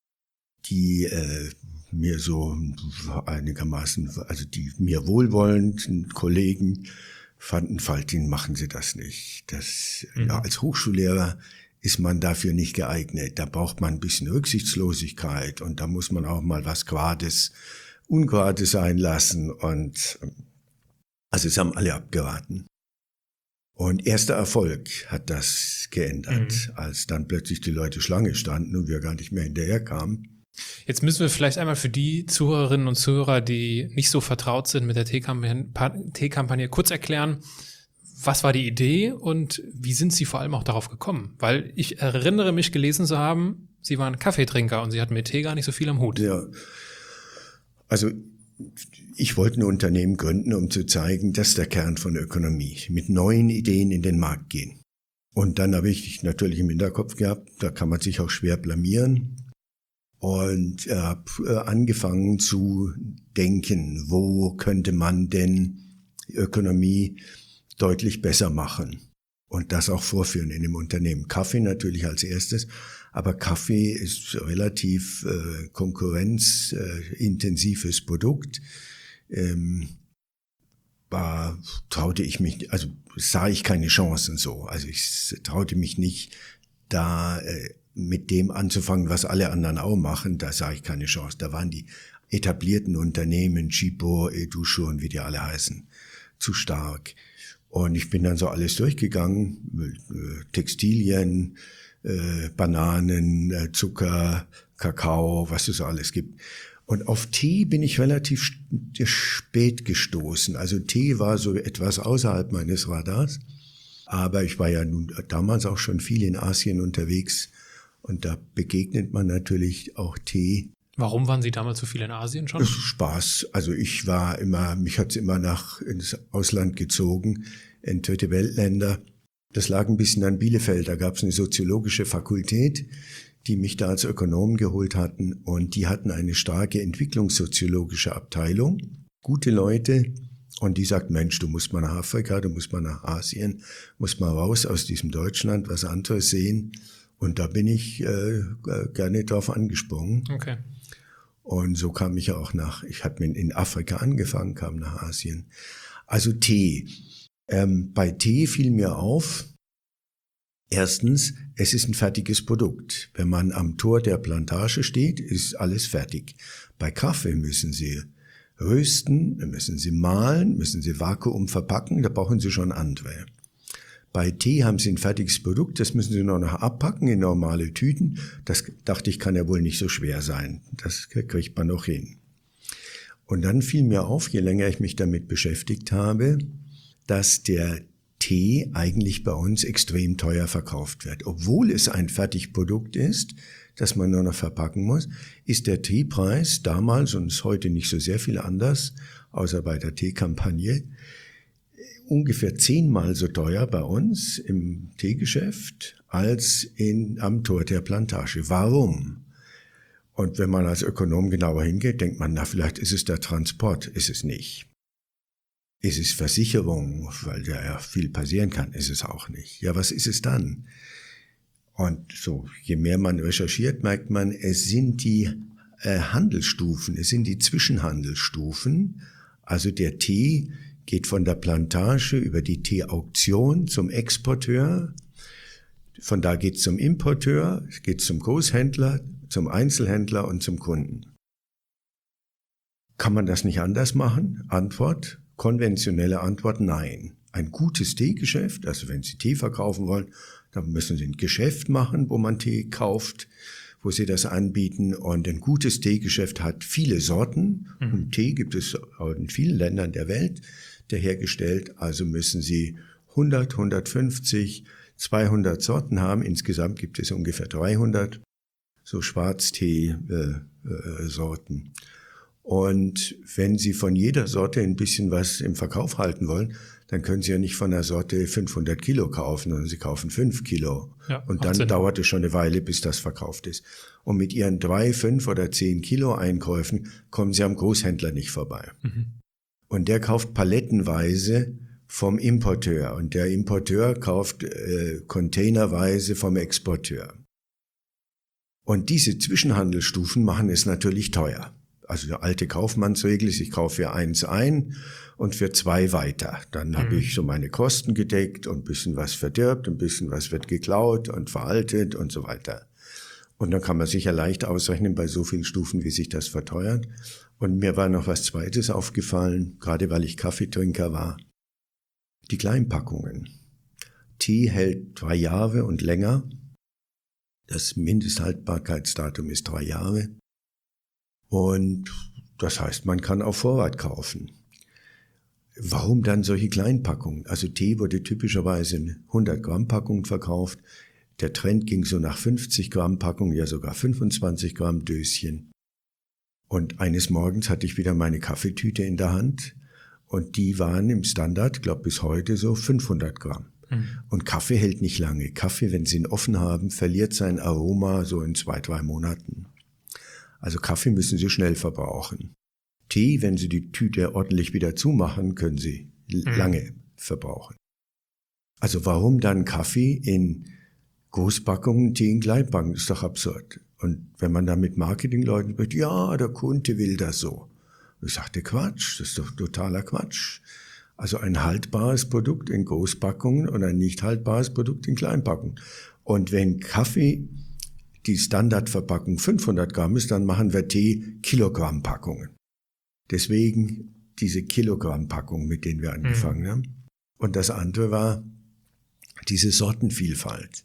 Speaker 3: die mir so einigermaßen, also die mir wohlwollenden Kollegen fanden, Faltin, machen Sie das nicht. Ja, als Hochschullehrer ist man dafür nicht geeignet. Da braucht man ein bisschen Rücksichtslosigkeit und da muss man auch mal was Ungerades sein lassen. Und also es haben alle abgeraten. Und erster Erfolg hat das geändert, als dann plötzlich die Leute Schlange standen und wir gar nicht mehr hinterher kamen.
Speaker 1: Jetzt müssen wir vielleicht einmal für die Zuhörerinnen und Zuhörer, die nicht so vertraut sind mit der Teekampagne, kurz erklären, was war die Idee und wie sind Sie vor allem auch darauf gekommen? Weil ich erinnere mich gelesen zu haben, Sie waren Kaffeetrinker und Sie hatten mit Tee gar nicht so viel am Hut.
Speaker 3: Ja, also ich wollte ein Unternehmen gründen, um zu zeigen, das ist der Kern von Ökonomie, mit neuen Ideen in den Markt gehen. Und dann habe ich natürlich im Hinterkopf gehabt, da kann man sich auch schwer blamieren. Und habe angefangen zu denken, wo könnte man denn die Ökonomie deutlich besser machen und das auch vorführen in dem Unternehmen. Kaffee natürlich als erstes, aber Kaffee ist relativ konkurrenzintensives Produkt. Traute ich mich, also sah ich keine Chancen so. Also ich traute mich nicht, da mit dem anzufangen, was alle anderen auch machen, da sah ich keine Chance. Da waren die etablierten Unternehmen, Chipo, Edusho und wie die alle heißen, zu stark. Und ich bin dann so alles durchgegangen, Textilien, Bananen, Zucker, Kakao, was es so alles gibt. Und auf Tee bin ich relativ spät gestoßen. Also Tee war so etwas außerhalb meines Radars. Aber ich war ja nun damals auch schon viel in Asien unterwegs. Und da begegnet man natürlich auch Tee.
Speaker 1: Warum waren Sie damals so viel in Asien schon?
Speaker 3: Das ist Spaß. Also mich hat's immer ins Ausland gezogen, in dritte Weltländer. Das lag ein bisschen an Bielefeld. Da gab's eine soziologische Fakultät, die mich da als Ökonom geholt hatten. Und die hatten eine starke entwicklungssoziologische Abteilung. Gute Leute. Und die sagt, Mensch, du musst mal nach Afrika, du musst mal nach Asien, musst mal raus aus diesem Deutschland, was anderes sehen. Und da bin ich gerne drauf angesprungen.
Speaker 1: Okay.
Speaker 3: Und so kam ich ja auch ich hatte in Afrika angefangen, kam nach Asien. Also Tee. Bei Tee fiel mir auf, erstens, es ist ein fertiges Produkt. Wenn man am Tor der Plantage steht, ist alles fertig. Bei Kaffee müssen Sie rösten, müssen Sie mahlen, müssen Sie Vakuum verpacken, da brauchen Sie schon andere. Bei Tee haben Sie ein fertiges Produkt, das müssen Sie nur noch abpacken in normale Tüten. Das dachte ich, kann ja wohl nicht so schwer sein. Das kriegt man noch hin. Und dann fiel mir auf, je länger ich mich damit beschäftigt habe, dass der Tee eigentlich bei uns extrem teuer verkauft wird. Obwohl es ein Fertigprodukt ist, das man nur noch verpacken muss, ist der Teepreis damals, und ist heute nicht so sehr viel anders, außer bei der Teekampagne, ungefähr 10-mal so teuer bei uns im Teegeschäft als am Tor der Plantage. Warum? Und wenn man als Ökonom genauer hingeht, denkt man, na, vielleicht ist es der Transport. Ist es nicht. Ist es Versicherung, weil da ja viel passieren kann? Ist es auch nicht. Ja, was ist es dann? Und so, je mehr man recherchiert, merkt man, es sind die Handelsstufen, es sind die Zwischenhandelsstufen. Also der Tee geht von der Plantage über die Teeauktion zum Exporteur. Von da geht es zum Importeur, es geht zum Großhändler, zum Einzelhändler und zum Kunden. Kann man das nicht anders machen? Antwort, konventionelle Antwort, nein. Ein gutes Teegeschäft, also wenn Sie Tee verkaufen wollen, dann müssen Sie ein Geschäft machen, wo man Tee kauft, wo Sie das anbieten. Und ein gutes Teegeschäft hat viele Sorten. Und Tee gibt es in vielen Ländern der Welt, der hergestellt. Also müssen Sie 100, 150, 200 Sorten haben. Insgesamt gibt es ungefähr 300 so Schwarztee-Sorten. Und wenn Sie von jeder Sorte ein bisschen was im Verkauf halten wollen, dann können Sie ja nicht von der Sorte 500 Kilo kaufen, sondern Sie kaufen 5 Kilo.
Speaker 1: Ja,
Speaker 3: und dann dauert es schon eine Weile, bis das verkauft ist. Und mit Ihren 3, 5 oder 10 Kilo Einkäufen kommen Sie am Großhändler nicht vorbei. Und der kauft palettenweise vom Importeur. Und der Importeur kauft containerweise vom Exporteur. Und diese Zwischenhandelsstufen machen es natürlich teuer. Also die alte Kaufmannsregel ist, ich kaufe für 1 ein und für 2 weiter. Dann habe ich so meine Kosten gedeckt und ein bisschen was verdirbt, ein bisschen was wird geklaut und veraltet und so weiter. Und dann kann man sich ja leicht ausrechnen bei so vielen Stufen, wie sich das verteuert. Und mir war noch was Zweites aufgefallen, gerade weil ich Kaffeetrinker war. Die Kleinpackungen. Tee hält 3 Jahre und länger. Das Mindesthaltbarkeitsdatum ist 3 Jahre. Und das heißt, man kann auf Vorrat kaufen. Warum dann solche Kleinpackungen? Also Tee wurde typischerweise in 100 Gramm Packungen verkauft. Der Trend ging so nach 50 Gramm Packungen, ja sogar 25 Gramm Döschen. Und eines Morgens hatte ich wieder meine Kaffeetüte in der Hand und die waren im Standard, glaube bis heute so 500 Gramm. Und Kaffee hält nicht lange. Kaffee, wenn Sie ihn offen haben, verliert sein Aroma so in 2, 3 Monaten. Also Kaffee müssen Sie schnell verbrauchen. Tee, wenn Sie die Tüte ordentlich wieder zumachen, können Sie lange verbrauchen. Also warum dann Kaffee in Großpackungen, Tee in Kleinpackungen? Ist doch absurd. Und wenn man dann mit Marketingleuten spricht, ja, der Kunde will das so. Ich sagte, Quatsch, das ist doch totaler Quatsch. Also ein haltbares Produkt in Großpackungen und ein nicht haltbares Produkt in Kleinpackungen. Und wenn Kaffee die Standardverpackung 500 Gramm ist, dann machen wir Tee Kilogramm-Packungen. Deswegen diese Kilogramm-Packungen, mit denen wir angefangen haben. Und das andere war diese Sortenvielfalt.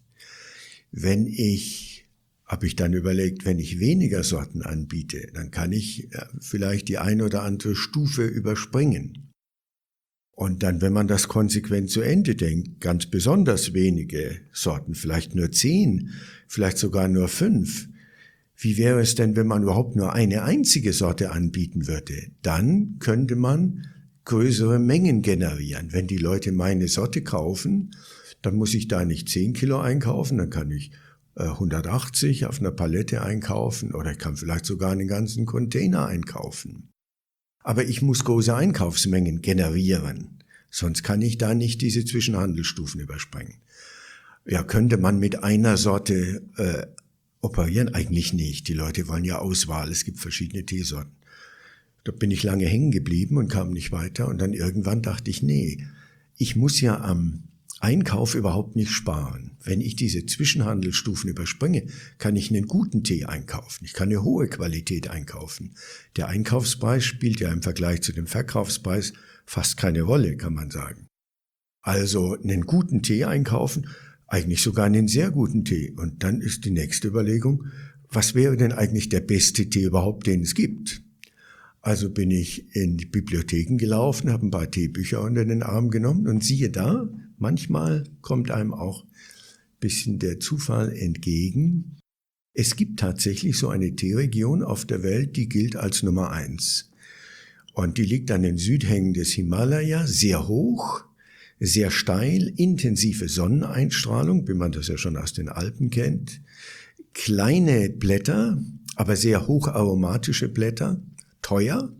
Speaker 3: Habe ich dann überlegt, wenn ich weniger Sorten anbiete, dann kann ich vielleicht die eine oder andere Stufe überspringen. Und dann, wenn man das konsequent zu Ende denkt, ganz besonders wenige Sorten, vielleicht nur 10, vielleicht sogar nur 5. Wie wäre es denn, wenn man überhaupt nur eine einzige Sorte anbieten würde? Dann könnte man größere Mengen generieren. Wenn die Leute meine Sorte kaufen, dann muss ich da nicht 10 Kilo einkaufen, dann kann ich 180 auf einer Palette einkaufen oder ich kann vielleicht sogar einen ganzen Container einkaufen. Aber ich muss große Einkaufsmengen generieren, sonst kann ich da nicht diese Zwischenhandelsstufen überspringen. Ja, könnte man mit einer Sorte operieren? Eigentlich nicht. Die Leute wollen ja Auswahl. Es gibt verschiedene Teesorten. Da bin ich lange hängen geblieben und kam nicht weiter. Und dann irgendwann dachte ich, nee, ich muss ja am Einkauf überhaupt nicht sparen. Wenn ich diese Zwischenhandelsstufen überspringe, kann ich einen guten Tee einkaufen. Ich kann eine hohe Qualität einkaufen. Der Einkaufspreis spielt ja im Vergleich zu dem Verkaufspreis fast keine Rolle, kann man sagen. Also einen guten Tee einkaufen, eigentlich sogar einen sehr guten Tee. Und dann ist die nächste Überlegung, was wäre denn eigentlich der beste Tee überhaupt, den es gibt? Also bin ich in die Bibliotheken gelaufen, habe ein paar Teebücher unter den Arm genommen und siehe da, manchmal kommt einem auch ein bisschen der Zufall entgegen. Es gibt tatsächlich so eine Teeregion auf der Welt, die gilt als Nummer 1. Und die liegt an den Südhängen des Himalaya, sehr hoch, sehr steil, intensive Sonneneinstrahlung, wie man das ja schon aus den Alpen kennt. Kleine Blätter, aber sehr hocharomatische Blätter, teuer,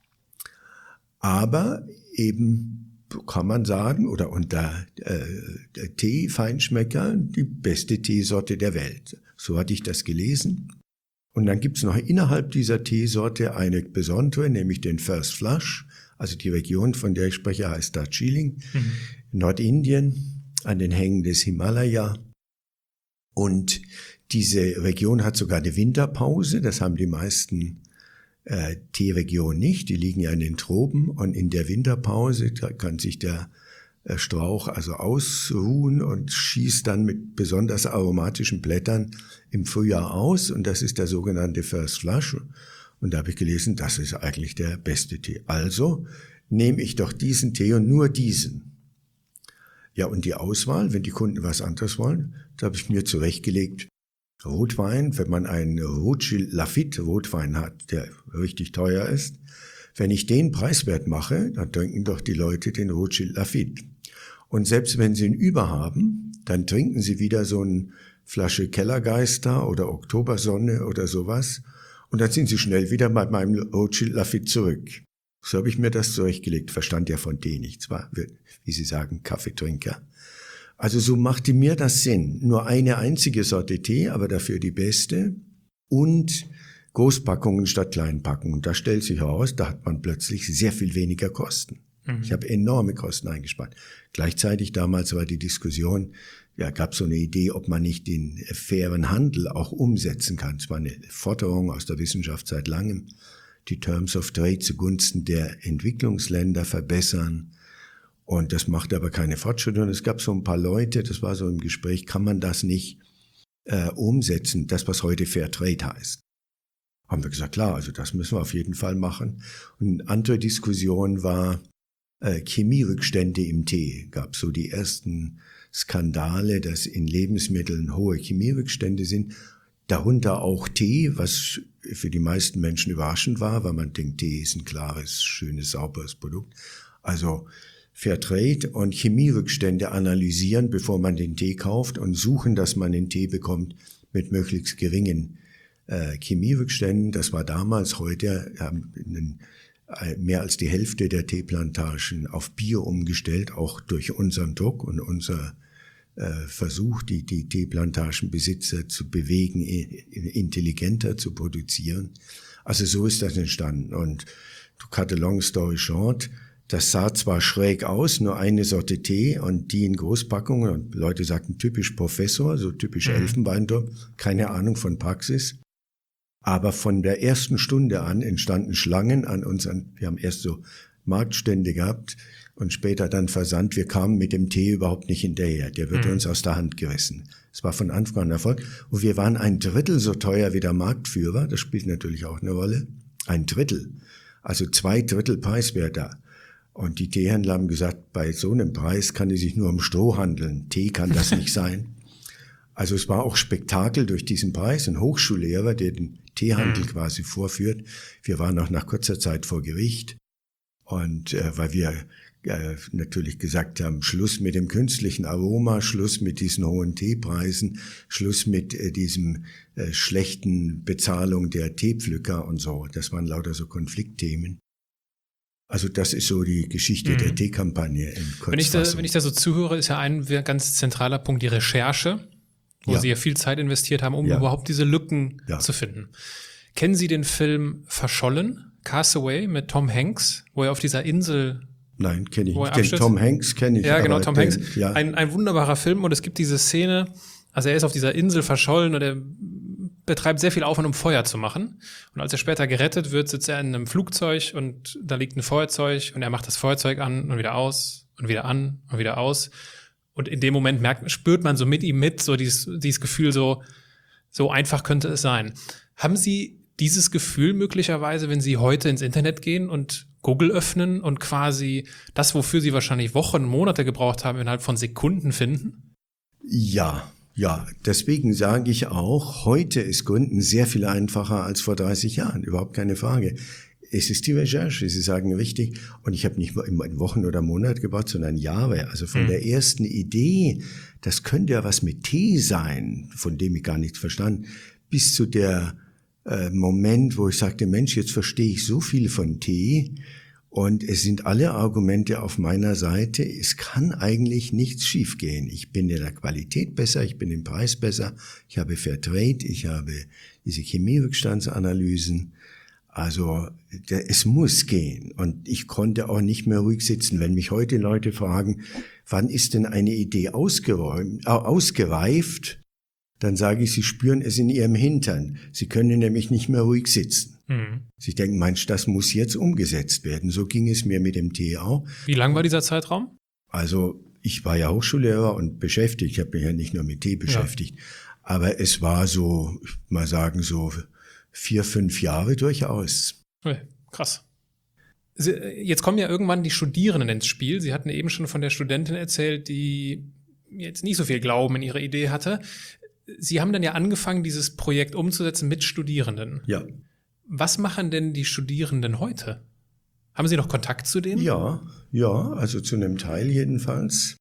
Speaker 3: aber eben kann man sagen, oder unter Tee-Feinschmecker die beste Teesorte der Welt. So hatte ich das gelesen. Und dann gibt's noch innerhalb dieser Teesorte eine besondere, nämlich den First Flush. Also die Region, von der ich spreche, heißt Darjeeling, Nordindien, an den Hängen des Himalaya. Und diese Region hat sogar eine Winterpause. Das haben die meisten Teeregion nicht, die liegen ja in den Tropen und in der Winterpause kann sich der Strauch also ausruhen und schießt dann mit besonders aromatischen Blättern im Frühjahr aus und das ist der sogenannte First Flush. Und da habe ich gelesen, das ist eigentlich der beste Tee. Also nehme ich doch diesen Tee und nur diesen. Ja, und die Auswahl, wenn die Kunden was anderes wollen, da habe ich mir zurechtgelegt, Rotwein, wenn man einen Rothschild Lafite Rotwein hat, der richtig teuer ist, wenn ich den preiswert mache, dann trinken doch die Leute den Rothschild Lafite. Und selbst wenn sie ihn überhaben, dann trinken sie wieder so eine Flasche Kellergeister oder Oktobersonne oder sowas. Und dann sind sie schnell wieder bei meinem Rothschild Lafite zurück. So habe ich mir das zurechtgelegt. Verstand ja von Tee nichts, war, wie Sie sagen, Kaffeetrinker. Also so machte mir das Sinn. Nur eine einzige Sorte Tee, aber dafür die beste. Und Großpackungen statt Kleinpackungen. Und da stellt sich heraus, da hat man plötzlich sehr viel weniger Kosten. Ich habe enorme Kosten eingespart. Gleichzeitig damals war die Diskussion, ja, gab so eine Idee, ob man nicht den fairen Handel auch umsetzen kann. Es war eine Forderung aus der Wissenschaft seit langem. Die Terms of Trade zugunsten der Entwicklungsländer verbessern. Und das machte aber keine Fortschritte. Und es gab so ein paar Leute, das war so im Gespräch, kann man das nicht umsetzen, das was heute Fair Trade heißt. Haben wir gesagt, klar, also das müssen wir auf jeden Fall machen. Und eine andere Diskussion war Chemierückstände im Tee. Gab so die ersten Skandale, dass in Lebensmitteln hohe Chemierückstände sind. Darunter auch Tee, was für die meisten Menschen überraschend war, weil man denkt, Tee ist ein klares, schönes, sauberes Produkt. Also Fairtrade und Chemierückstände analysieren, bevor man den Tee kauft und suchen, dass man den Tee bekommt mit möglichst geringen Chemierückständen. Das war damals, heute haben mehr als die Hälfte der Teeplantagen auf Bio umgestellt, auch durch unseren Druck und unser Versuch, die Teeplantagenbesitzer zu bewegen, intelligenter zu produzieren. Also so ist das entstanden. Und to cut a long story short, das sah zwar schräg aus, nur eine Sorte Tee und die in Großpackungen. Und Leute sagten typisch Professor, so typisch Elfenbeinturm, keine Ahnung von Praxis. Aber von der ersten Stunde an entstanden Schlangen an unseren, wir haben erst so Marktstände gehabt und später dann Versand. Wir kamen mit dem Tee überhaupt nicht hinterher. Der wird uns aus der Hand gerissen. Es war von Anfang an Erfolg. Und wir waren 1/3 so teuer wie der Marktführer. Das spielt natürlich auch eine Rolle. 1/3. Also 2/3 preiswerter. Und die Teehändler haben gesagt, bei so einem Preis kann es sich nur um Stroh handeln. Tee kann das nicht sein. Also es war auch Spektakel durch diesen Preis. Ein Hochschullehrer, der den Teehandel quasi vorführt. Wir waren auch nach kurzer Zeit vor Gericht. Und weil wir natürlich gesagt haben, Schluss mit dem künstlichen Aroma, Schluss mit diesen hohen Teepreisen, Schluss mit diesem schlechten Bezahlung der Teepflücker und so. Das waren lauter so Konfliktthemen. Also das ist so die Geschichte der Teekampagne in Kurzfassung.
Speaker 1: Wenn ich da so zuhöre, ist ja ein ganz zentraler Punkt die Recherche, wo Sie ja viel Zeit investiert haben, um überhaupt diese Lücken zu finden. Kennen Sie den Film Verschollen, Castaway mit Tom Hanks, wo er auf dieser Insel...
Speaker 3: Nein, kenne ich nicht. Tom Hanks kenne ich.
Speaker 1: Ja, genau, Tom Hanks. Ja. Ein wunderbarer Film und es gibt diese Szene, also er ist auf dieser Insel verschollen und er betreibt sehr viel Aufwand, um Feuer zu machen. Und als er später gerettet wird, sitzt er in einem Flugzeug und da liegt ein Feuerzeug und er macht das Feuerzeug an und wieder aus und wieder an und wieder aus. Und in dem Moment spürt man so mit ihm mit, so dieses Gefühl, so einfach könnte es sein. Haben Sie dieses Gefühl möglicherweise, wenn Sie heute ins Internet gehen und Google öffnen und quasi das, wofür Sie wahrscheinlich Wochen, Monate gebraucht haben, innerhalb von Sekunden finden?
Speaker 3: Ja, deswegen sage ich auch, heute ist Gründen sehr viel einfacher als vor 30 Jahren, überhaupt keine Frage. Es ist die Recherche, Sie sagen richtig, und ich habe nicht nur in Wochen oder Monate gebraucht, sondern Jahre. Also von der ersten Idee, das könnte ja was mit Tee sein, von dem ich gar nichts verstanden, bis zu der Moment, wo ich sagte, Mensch, jetzt verstehe ich so viel von Tee und es sind alle Argumente auf meiner Seite. Es kann eigentlich nichts schiefgehen. Ich bin in der Qualität besser, ich bin im Preis besser, ich habe Fairtrade, ich habe diese Chemierückstandsanalysen. Also es muss gehen und ich konnte auch nicht mehr ruhig sitzen. Wenn mich heute Leute fragen, wann ist denn eine Idee ausgereift, dann sage ich, Sie spüren es in Ihrem Hintern. Sie können nämlich nicht mehr ruhig sitzen. Sie denken, Mensch, das muss jetzt umgesetzt werden. So ging es mir mit dem Tee auch.
Speaker 1: Wie lang war dieser Zeitraum?
Speaker 3: Also ich war ja Hochschullehrer und beschäftigt. Ich habe mich ja nicht nur mit Tee beschäftigt. Ja. Aber es war so, ich würde mal sagen, so 4, 5 Jahre durchaus.
Speaker 1: Krass. Jetzt kommen ja irgendwann die Studierenden ins Spiel. Sie hatten eben schon von der Studentin erzählt, die jetzt nicht so viel Glauben in ihre Idee hatte. Sie haben dann ja angefangen, dieses Projekt umzusetzen mit Studierenden.
Speaker 3: Ja.
Speaker 1: Was machen denn die Studierenden heute? Haben Sie noch Kontakt zu denen?
Speaker 3: Ja, also zu einem Teil jedenfalls.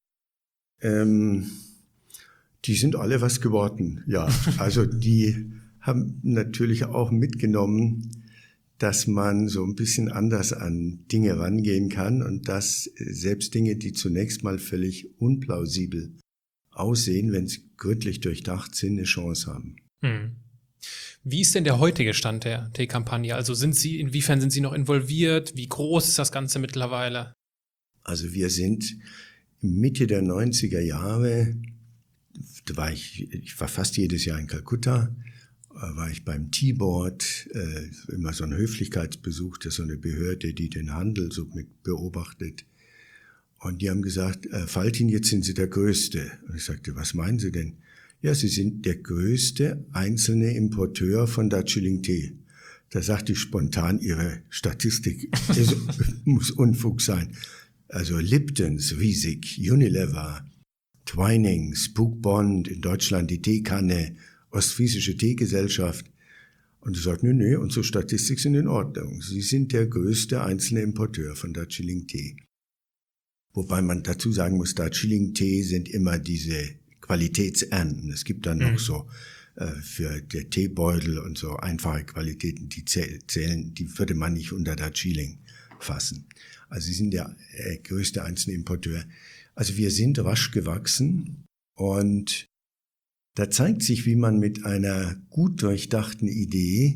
Speaker 3: Die sind alle was geworden, ja. Also die haben natürlich auch mitgenommen, dass man so ein bisschen anders an Dinge rangehen kann und dass selbst Dinge, die zunächst mal völlig unplausibel aussehen, wenn sie gründlich durchdacht sind, eine Chance haben.
Speaker 1: Wie ist denn der heutige Stand der Teekampagne? Also inwiefern sind Sie noch involviert? Wie groß ist das Ganze mittlerweile?
Speaker 3: Also wir sind Mitte der 90er Jahre, ich war fast jedes Jahr in Kalkutta, war ich beim Tea-Board, immer so ein Höflichkeitsbesuch, das ist so eine Behörde, die den Handel so mit beobachtet. Und die haben gesagt, Faltin, jetzt sind Sie der Größte. Und ich sagte, was meinen Sie denn? Ja, Sie sind der größte einzelne Importeur von Darjeeling-Tee. Da sagte ich spontan, Ihre Statistik muss Unfug sein. Also Liptons, Riesig, Unilever, Twinings, Book Bond, in Deutschland die Teekanne, Ostfriesische Teegesellschaft. Und er sagt, nee, unsere Statistik sind in Ordnung. Sie sind der größte einzelne Importeur von Darjeeling-Tee. Wobei man dazu sagen muss, Darjeeling-Tee sind immer diese Qualitätsernten. Es gibt dann noch so für der Teebeutel und so einfache Qualitäten, die zählen, die würde man nicht unter Darjeeling fassen. Also sie sind der größte einzelne Importeur. Also wir sind rasch gewachsen und da zeigt sich, wie man mit einer gut durchdachten Idee,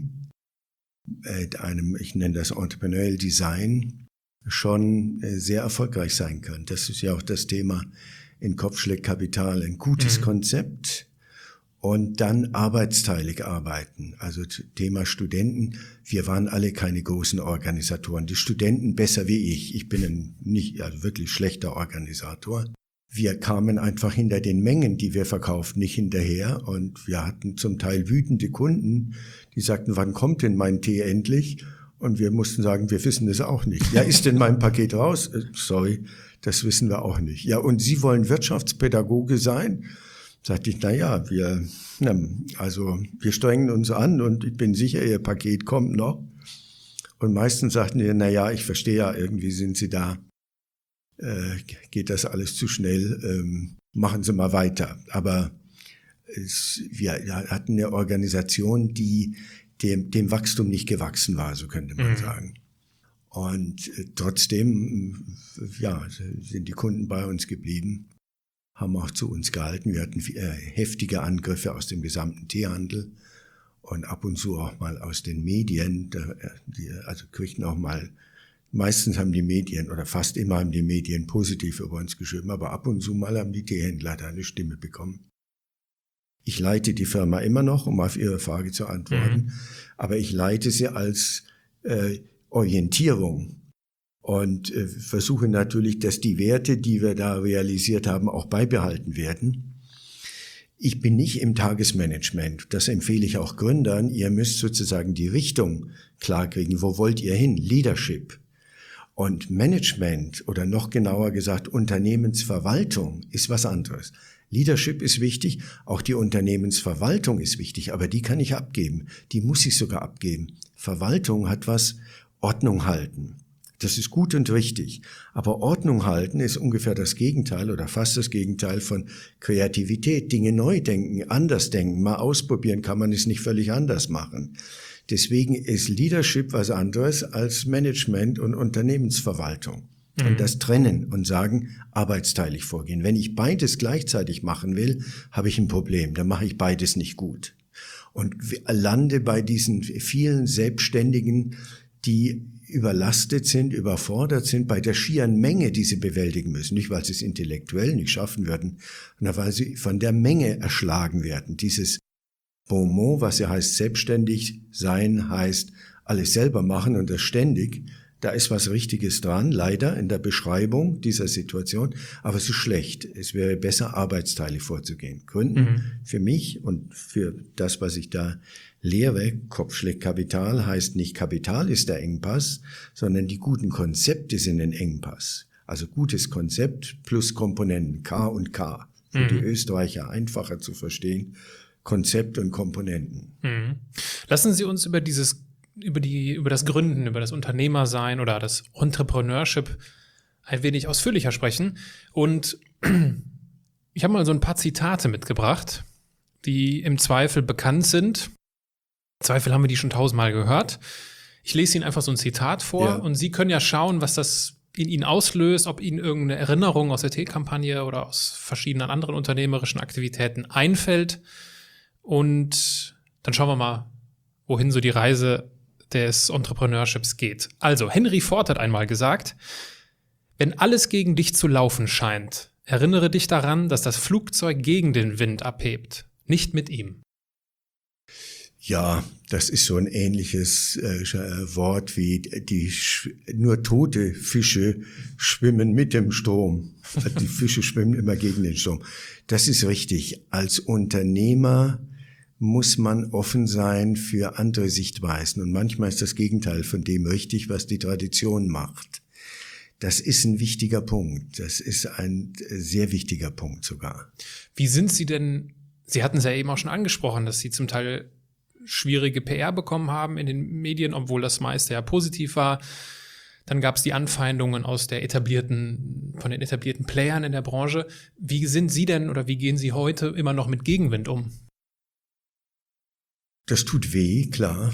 Speaker 3: ich nenne das Entrepreneurial Design, schon sehr erfolgreich sein kann. Das ist ja auch das Thema in Kopf schlägt Kapital, ein gutes Konzept und dann arbeitsteilig arbeiten. Also Thema Studenten, wir waren alle keine großen Organisatoren. Die Studenten besser wie ich. Ich bin ein wirklich schlechter Organisator. Wir kamen einfach hinter den Mengen, die wir verkauften, nicht hinterher. Und wir hatten zum Teil wütende Kunden, die sagten, wann kommt denn mein Tee endlich? Und wir mussten sagen, wir wissen es auch nicht. Ja, ist denn mein Paket raus? Sorry, das wissen wir auch nicht. Ja, und Sie wollen Wirtschaftspädagoge sein? Sagte ich, wir strengen uns an und ich bin sicher, Ihr Paket kommt noch. Und meistens sagten die, ich verstehe ja, irgendwie sind Sie da, geht das alles zu schnell, machen Sie mal weiter. Aber wir hatten eine Organisation, die dem Wachstum nicht gewachsen war, so könnte man sagen. Und trotzdem, sind die Kunden bei uns geblieben, haben auch zu uns gehalten. Wir hatten heftige Angriffe aus dem gesamten Teehandel und ab und zu auch mal aus den Medien. Kriegten auch mal, meistens haben die Medien oder fast immer haben die Medien positiv über uns geschrieben, aber ab und zu mal haben die Teehändler da eine Stimme bekommen. Ich leite die Firma immer noch, um auf Ihre Frage zu antworten, aber ich leite sie als Orientierung und versuche natürlich, dass die Werte, die wir da realisiert haben, auch beibehalten werden. Ich bin nicht im Tagesmanagement, das empfehle ich auch Gründern. Ihr müsst sozusagen die Richtung klarkriegen. Wo wollt ihr hin? Leadership. Und Management oder noch genauer gesagt Unternehmensverwaltung ist was anderes. Leadership ist wichtig, auch die Unternehmensverwaltung ist wichtig, aber die kann ich abgeben. Die muss ich sogar abgeben. Verwaltung hat was, Ordnung halten. Das ist gut und richtig. Aber Ordnung halten ist ungefähr das Gegenteil oder fast das Gegenteil von Kreativität. Dinge neu denken, anders denken, mal ausprobieren, kann man es nicht völlig anders machen. Deswegen ist Leadership was anderes als Management und Unternehmensverwaltung. Und das trennen und sagen, arbeitsteilig vorgehen. Wenn ich beides gleichzeitig machen will, habe ich ein Problem. Dann mache ich beides nicht gut. Und lande bei diesen vielen Selbstständigen, die überlastet sind, überfordert sind bei der schieren Menge, die sie bewältigen müssen. Nicht, weil sie es intellektuell nicht schaffen würden, sondern weil sie von der Menge erschlagen werden. Dieses Bon mot, was ja heißt, selbstständig sein heißt alles selber machen und das ständig, da ist was Richtiges dran, leider in der Beschreibung dieser Situation, aber es ist schlecht. Es wäre besser, Arbeitsteile vorzugehen. Gründen für mich und für das, was ich da lehre, Kopf schlägt Kapital, heißt nicht Kapital ist der Engpass, sondern die guten Konzepte sind ein Engpass. Also gutes Konzept plus Komponenten, K und K. Für die Österreicher einfacher zu verstehen, Konzept und Komponenten.
Speaker 1: Lassen Sie uns über das Gründen, über das Unternehmersein oder das Entrepreneurship ein wenig ausführlicher sprechen. Und ich habe mal so ein paar Zitate mitgebracht, die im Zweifel bekannt sind. Im Zweifel haben wir die schon 1000-mal gehört. Ich lese Ihnen einfach so ein Zitat vor und Sie können ja schauen, was das in Ihnen auslöst, ob Ihnen irgendeine Erinnerung aus der Tee-Kampagne oder aus verschiedenen anderen unternehmerischen Aktivitäten einfällt. Und dann schauen wir mal, wohin so die Reise des Entrepreneurships geht. Also, Henry Ford hat einmal gesagt, wenn alles gegen dich zu laufen scheint, erinnere dich daran, dass das Flugzeug gegen den Wind abhebt, nicht mit ihm.
Speaker 3: Ja, das ist so ein ähnliches Wort wie nur tote Fische schwimmen mit dem Strom. Die Fische schwimmen immer gegen den Strom. Das ist richtig. Als Unternehmer muss man offen sein für andere Sichtweisen. Und manchmal ist das Gegenteil von dem richtig, was die Tradition macht. Das ist ein wichtiger Punkt. Das ist ein sehr wichtiger Punkt sogar.
Speaker 1: Wie sind Sie denn, Sie hatten es ja eben auch schon angesprochen, dass Sie zum Teil schwierige PR bekommen haben in den Medien, obwohl das meiste ja positiv war. Dann gab es die Anfeindungen von den etablierten Playern in der Branche. Wie sind Sie denn oder wie gehen Sie heute immer noch mit Gegenwind um?
Speaker 3: Das tut weh, klar.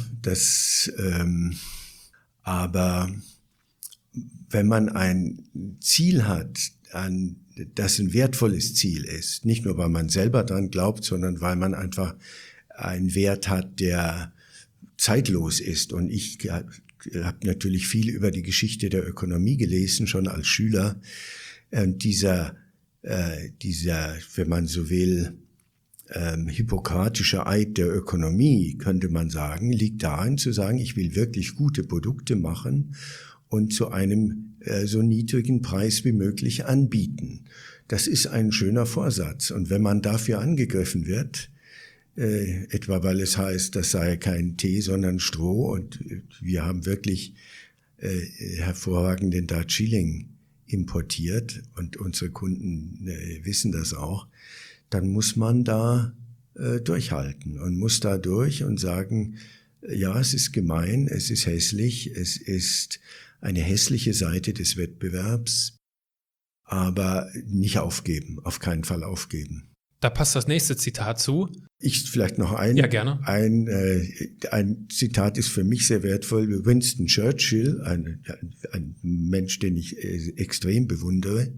Speaker 3: Aber wenn man ein Ziel hat, das ein wertvolles Ziel ist, nicht nur weil man selber dran glaubt, sondern weil man einfach einen Wert hat, der zeitlos ist. Und ich habe natürlich viel über die Geschichte der Ökonomie gelesen, schon als Schüler. Dieser, wenn man so will, hippokratische Eid der Ökonomie, könnte man sagen, liegt darin zu sagen, ich will wirklich gute Produkte machen und zu einem so niedrigen Preis wie möglich anbieten. Das ist ein schöner Vorsatz. Und wenn man dafür angegriffen wird, etwa weil es heißt, das sei kein Tee, sondern Stroh und wir haben wirklich hervorragenden Darjeeling importiert und unsere Kunden wissen das auch, dann muss man da durchhalten und muss da durch und sagen, ja, es ist gemein, es ist hässlich, es ist eine hässliche Seite des Wettbewerbs, aber nicht aufgeben, auf keinen Fall aufgeben.
Speaker 1: Da passt das nächste Zitat zu.
Speaker 3: Ich vielleicht noch ein.
Speaker 1: Ja, gerne.
Speaker 3: Ein Zitat ist für mich sehr wertvoll. Winston Churchill, ein Mensch, den ich extrem bewundere,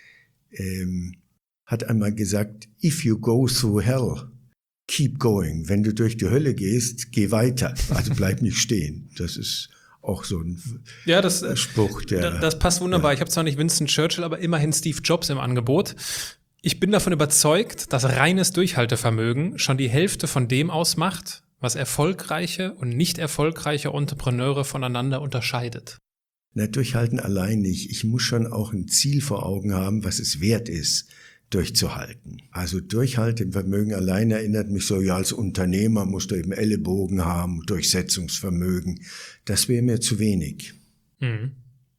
Speaker 3: hat einmal gesagt, if you go through hell, keep going. Wenn du durch die Hölle gehst, geh weiter. Also bleib nicht stehen. Das ist auch so ein Spruch.
Speaker 1: Das passt wunderbar. Ja. Ich habe zwar nicht Winston Churchill, aber immerhin Steve Jobs im Angebot. Ich bin davon überzeugt, dass reines Durchhaltevermögen schon die Hälfte von dem ausmacht, was erfolgreiche und nicht erfolgreiche Entrepreneure voneinander unterscheidet.
Speaker 3: Na, durchhalten allein nicht. Ich muss schon auch ein Ziel vor Augen haben, was es wert ist, durchzuhalten. Also Durchhaltevermögen allein erinnert mich so, ja, als Unternehmer musst du eben Ellenbogen haben, Durchsetzungsvermögen. Das wäre mir zu wenig.
Speaker 1: Mhm.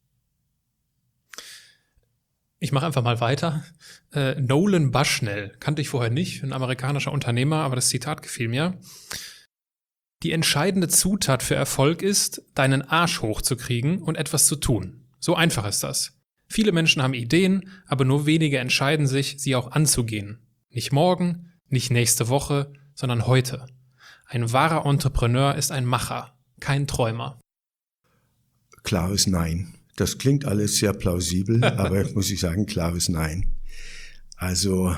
Speaker 1: Ich mache einfach mal weiter. Nolan Bushnell, kannte ich vorher nicht, ein amerikanischer Unternehmer, aber das Zitat gefiel mir. Die entscheidende Zutat für Erfolg ist, deinen Arsch hochzukriegen und etwas zu tun. So einfach ist das. Viele Menschen haben Ideen, aber nur wenige entscheiden sich, sie auch anzugehen. Nicht morgen, nicht nächste Woche, sondern heute. Ein wahrer Entrepreneur ist ein Macher, kein Träumer.
Speaker 3: Klares Nein. Das klingt alles sehr plausibel, aber muss ich sagen, klares Nein. Also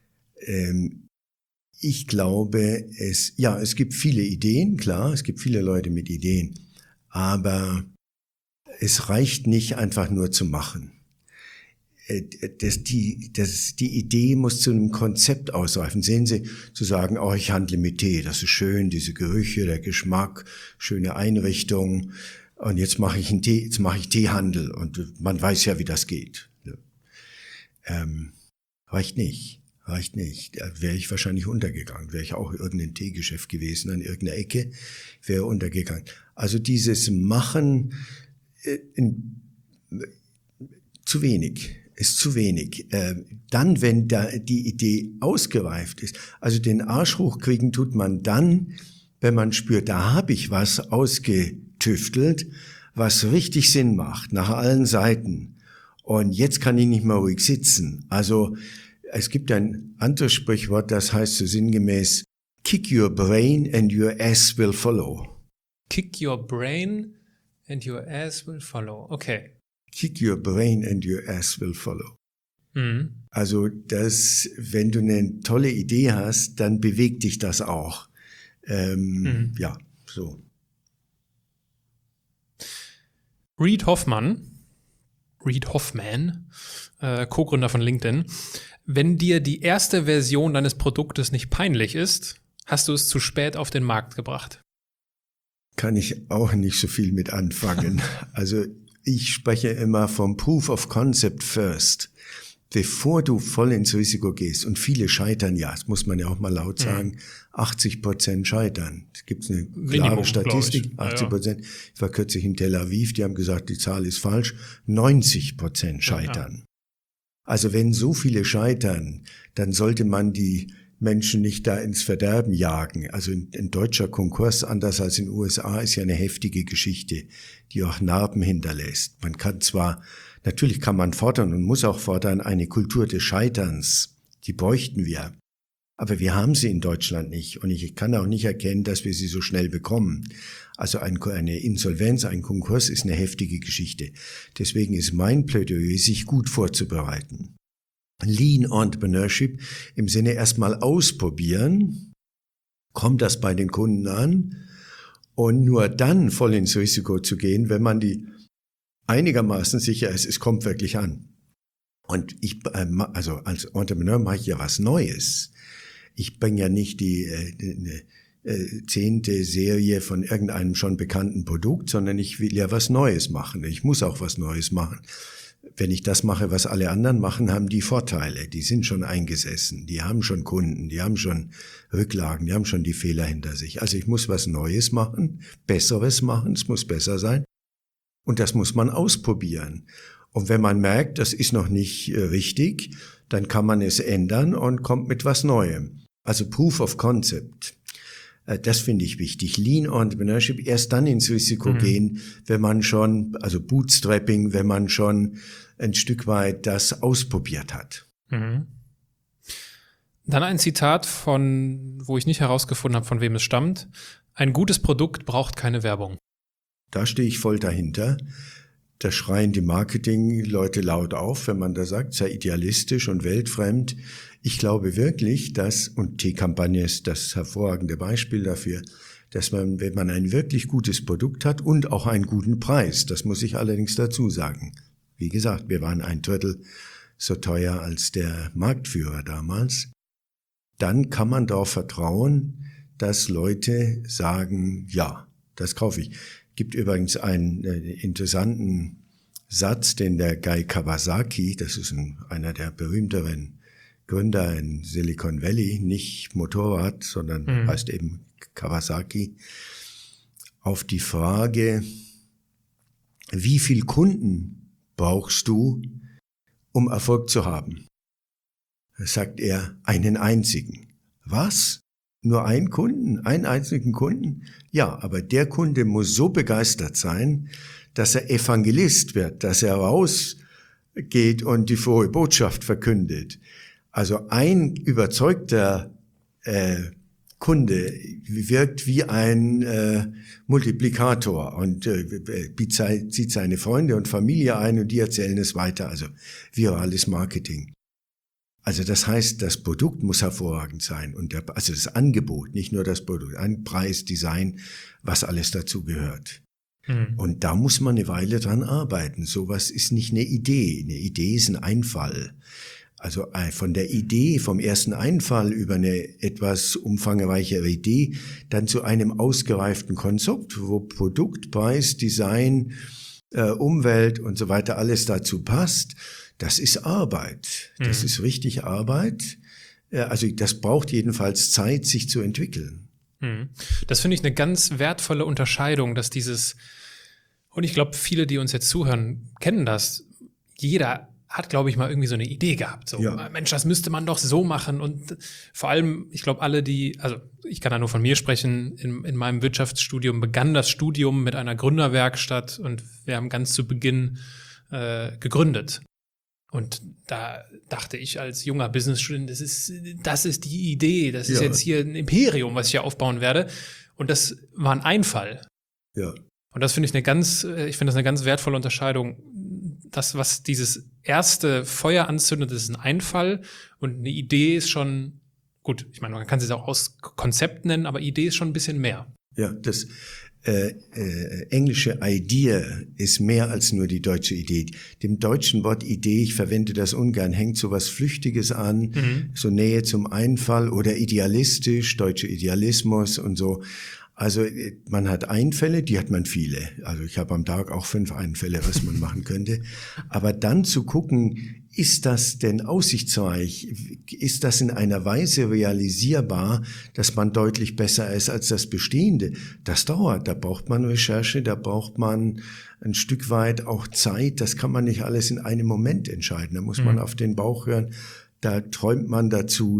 Speaker 3: ich glaube, es gibt viele Ideen, klar, es gibt viele Leute mit Ideen, aber es reicht nicht einfach nur zu machen. die Idee muss zu einem Konzept ausreifen. Sehen Sie, zu sagen, oh, ich handle mit Tee, das ist schön, diese Gerüche, der Geschmack, schöne Einrichtung. Und jetzt mache ich Teehandel und man weiß ja, wie das geht. Reicht nicht. Da wäre ich wahrscheinlich untergegangen. Wäre ich auch irgendein Teegeschäft gewesen an irgendeiner Ecke, wäre untergegangen. Also dieses Machen ist zu wenig. Dann, wenn da die Idee ausgereift ist, also den Arsch hochkriegen tut man dann, wenn man spürt, da habe ich was ausgetüftelt, was richtig Sinn macht, nach allen Seiten. Und jetzt kann ich nicht mehr ruhig sitzen. Also es gibt ein anderes Sprichwort, das heißt so sinngemäß, kick your brain and your ass will follow.
Speaker 1: Kick your brain and your ass will follow. Okay.
Speaker 3: Kick your brain and your ass will follow.
Speaker 1: Mhm.
Speaker 3: Also wenn du eine tolle Idee hast, dann bewegt dich das auch. Ja, so.
Speaker 1: Reid Hoffman, Co-Gründer von LinkedIn. Wenn dir die erste Version deines Produktes nicht peinlich ist, hast du es zu spät auf den Markt gebracht.
Speaker 3: Kann ich auch nicht so viel mit anfangen. Also ich spreche immer vom Proof of Concept first. Bevor du voll ins Risiko gehst, und viele scheitern ja, das muss man ja auch mal laut sagen, 80% scheitern. Es gibt eine klare Statistik, 80%. Ich war kürzlich in Tel Aviv, die haben gesagt, die Zahl ist falsch, 90% scheitern. Ja. Also wenn so viele scheitern, dann sollte man die Menschen nicht da ins Verderben jagen. Also ein deutscher Konkurs, anders als in den USA, ist ja eine heftige Geschichte, die auch Narben hinterlässt. Man kann zwar, natürlich kann man fordern und muss auch fordern, eine Kultur des Scheiterns, die bräuchten wir. Aber wir haben sie in Deutschland nicht und ich kann auch nicht erkennen, dass wir sie so schnell bekommen. Also eine Insolvenz, ein Konkurs ist eine heftige Geschichte. Deswegen ist mein Plädoyer, sich gut vorzubereiten. Lean Entrepreneurship im Sinne erstmal ausprobieren, kommt das bei den Kunden an und nur dann voll ins Risiko zu gehen, wenn man die einigermaßen sicher ist, es kommt wirklich an. Und also als Entrepreneur mache ich ja was Neues. Ich bringe ja nicht die 10. Serie von irgendeinem schon bekannten Produkt, sondern ich will ja was Neues machen. Ich muss auch was Neues machen. Wenn ich das mache, was alle anderen machen, haben die Vorteile. Die sind schon eingesessen, die haben schon Kunden, die haben schon Rücklagen, die haben schon die Fehler hinter sich. Also ich muss was Neues machen, Besseres machen, es muss besser sein. Und das muss man ausprobieren. Und wenn man merkt, das ist noch nicht richtig, dann kann man es ändern und kommt mit was Neuem. Also Proof of Concept. Das finde ich wichtig. Lean Entrepreneurship, erst dann ins Risiko gehen, wenn man schon, also Bootstrapping, wenn man schon ein Stück weit das ausprobiert hat.
Speaker 1: Mhm. Dann ein Zitat wo ich nicht herausgefunden habe, von wem es stammt. Ein gutes Produkt braucht keine Werbung.
Speaker 3: Da stehe ich voll dahinter. Da schreien die Marketing-Leute laut auf, wenn man da sagt, sei idealistisch und weltfremd. Ich glaube wirklich, und T-Kampagne ist das hervorragende Beispiel dafür, dass man, wenn man ein wirklich gutes Produkt hat und auch einen guten Preis, das muss ich allerdings dazu sagen. Wie gesagt, wir waren 1/3 so teuer als der Marktführer damals. Dann kann man darauf vertrauen, dass Leute sagen, ja, das kaufe ich. Gibt übrigens einen interessanten Satz, den der Guy Kawasaki, das ist einer der berühmteren Gründer in Silicon Valley, nicht Motorrad, sondern heißt eben Kawasaki, auf die Frage, wie viel Kunden brauchst du, um Erfolg zu haben? Da sagt er, einen einzigen. Was? Nur einen Kunden? Einen einzigen Kunden? Ja, aber der Kunde muss so begeistert sein, dass er Evangelist wird, dass er rausgeht und die frohe Botschaft verkündet. Also ein überzeugter Kunde wirkt wie ein Multiplikator und zieht seine Freunde und Familie ein und die erzählen es weiter. Also virales Marketing. Also das heißt, das Produkt muss hervorragend sein und also das Angebot, nicht nur das Produkt, ein Preis, Design, was alles dazu gehört. Und da muss man eine Weile dran arbeiten. Sowas ist nicht eine Idee. Eine Idee ist ein Einfall. Also von der Idee, vom ersten Einfall über eine etwas umfangreichere Idee, dann zu einem ausgereiften Konzept, wo Produkt, Preis, Design, Umwelt und so weiter alles dazu passt. Das ist Arbeit. Das ist richtig Arbeit. Also das braucht jedenfalls Zeit, sich zu entwickeln.
Speaker 1: Das finde ich eine ganz wertvolle Unterscheidung, dass und ich glaube, viele, die uns jetzt zuhören, kennen das. Jeder hat, glaube ich, mal irgendwie so eine Idee gehabt. So, Mensch, das müsste man doch so machen. Und vor allem, ich glaube, also ich kann da nur von mir sprechen, in meinem Wirtschaftsstudium begann das Studium mit einer Gründerwerkstatt und wir haben ganz zu Beginn gegründet. Und da dachte ich als junger Businessstudent, das ist die Idee, das ist jetzt hier ein Imperium, was ich hier aufbauen werde. Und das war ein Einfall.
Speaker 3: Ja.
Speaker 1: Und das finde ich ich finde das eine ganz wertvolle Unterscheidung. Das, was dieses erste Feuer anzündet, ist ein Einfall und eine Idee ist schon, gut, ich meine, man kann es jetzt auch aus Konzept nennen, aber Idee ist schon ein bisschen mehr.
Speaker 3: Ja, das englische Idea ist mehr als nur die deutsche Idee. Dem deutschen Wort Idee, ich verwende das ungern, hängt so was Flüchtiges an, so Nähe zum Einfall oder idealistisch, deutscher Idealismus und so. Also man hat Einfälle, die hat man viele. Also ich habe am Tag auch 5 Einfälle, was man machen könnte. Aber dann zu gucken, ist das denn aussichtsreich? Ist das in einer Weise realisierbar, dass man deutlich besser ist als das Bestehende? Das dauert, da braucht man Recherche, da braucht man ein Stück weit auch Zeit. Das kann man nicht alles in einem Moment entscheiden. Da muss man auf den Bauch hören, da träumt man dazu,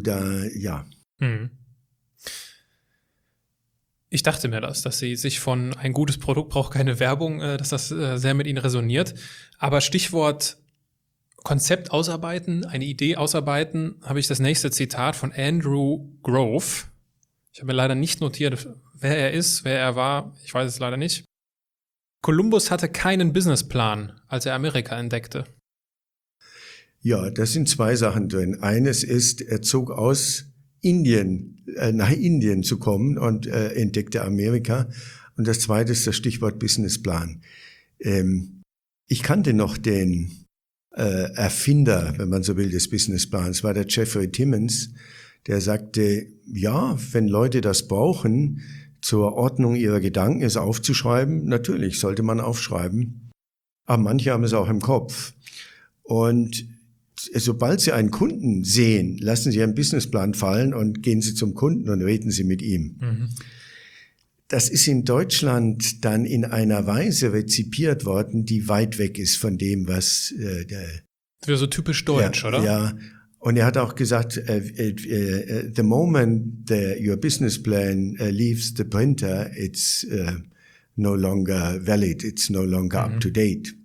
Speaker 1: Ich dachte mir dass Sie sich von ein gutes Produkt braucht keine Werbung, dass das sehr mit Ihnen resoniert. Aber Stichwort Konzept ausarbeiten, eine Idee ausarbeiten, habe ich das nächste Zitat von Andrew Grove. Ich habe mir leider nicht notiert, wer er ist, wer er war. Ich weiß es leider nicht. Kolumbus hatte keinen Businessplan, als er Amerika entdeckte.
Speaker 3: Ja, das sind 2 Sachen drin. Eines ist, er zog aus nach Indien zu kommen und entdeckte Amerika. Und das zweite ist das Stichwort Businessplan. Ich kannte noch den Erfinder, wenn man so will, des Businessplans, war der Jeffrey Timmons, der sagte, ja, wenn Leute das brauchen, zur Ordnung ihrer Gedanken es aufzuschreiben, natürlich sollte man aufschreiben, aber manche haben es auch im Kopf. Und sobald Sie einen Kunden sehen, lassen Sie Ihren Businessplan fallen und gehen Sie zum Kunden und reden Sie mit ihm. Das ist in Deutschland dann in einer Weise rezipiert worden, die weit weg ist von dem, was
Speaker 1: Das wäre so typisch deutsch, oder?
Speaker 3: Ja, und er hat auch gesagt, the moment your business plan leaves the printer, it's no longer valid, it's no longer up to date.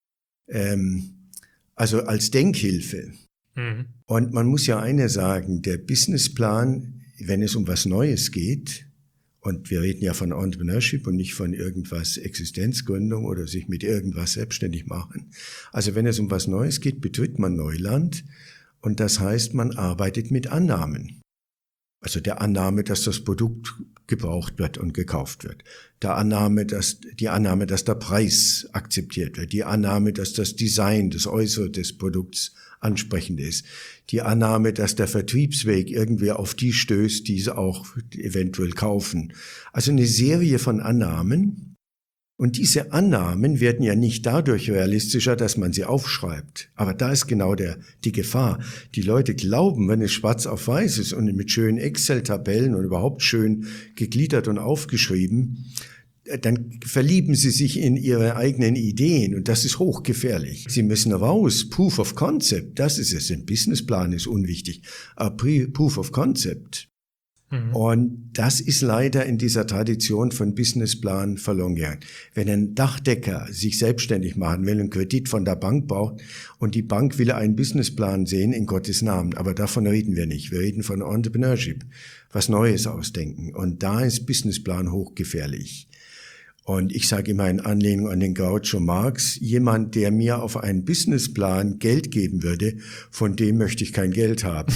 Speaker 3: Also als Denkhilfe. Und man muss ja eine sagen, der Businessplan, wenn es um was Neues geht, und wir reden ja von Entrepreneurship und nicht von irgendwas Existenzgründung oder sich mit irgendwas selbstständig machen. Also wenn es um was Neues geht, betritt man Neuland und das heißt, man arbeitet mit Annahmen. Also der Annahme, dass das Produkt gebraucht wird und gekauft wird. Die Annahme, dass der Preis akzeptiert wird. Die Annahme, dass das Design, das Äußere des Produkts ansprechend ist. Die Annahme, dass der Vertriebsweg irgendwie auf die stößt, die es auch eventuell kaufen. Also eine Serie von Annahmen. Und diese Annahmen werden ja nicht dadurch realistischer, dass man sie aufschreibt. Aber da ist genau die Gefahr. Die Leute glauben, wenn es schwarz auf weiß ist und mit schönen Excel-Tabellen und überhaupt schön gegliedert und aufgeschrieben, dann verlieben sie sich in ihre eigenen Ideen und das ist hochgefährlich. Sie müssen raus. Proof of Concept, das ist es. Ein Businessplan ist unwichtig. Aber Proof of Concept. Und das ist leider in dieser Tradition von Businessplan verloren gegangen. Wenn ein Dachdecker sich selbstständig machen will, einen Kredit von der Bank braucht und die Bank will einen Businessplan sehen, in Gottes Namen. Aber davon reden wir nicht. Wir reden von Entrepreneurship, was Neues ausdenken. Und da ist Businessplan hochgefährlich. Und ich sage immer in Anlehnung an den Groucho Marx, jemand, der mir auf einen Businessplan Geld geben würde, von dem möchte ich kein Geld haben.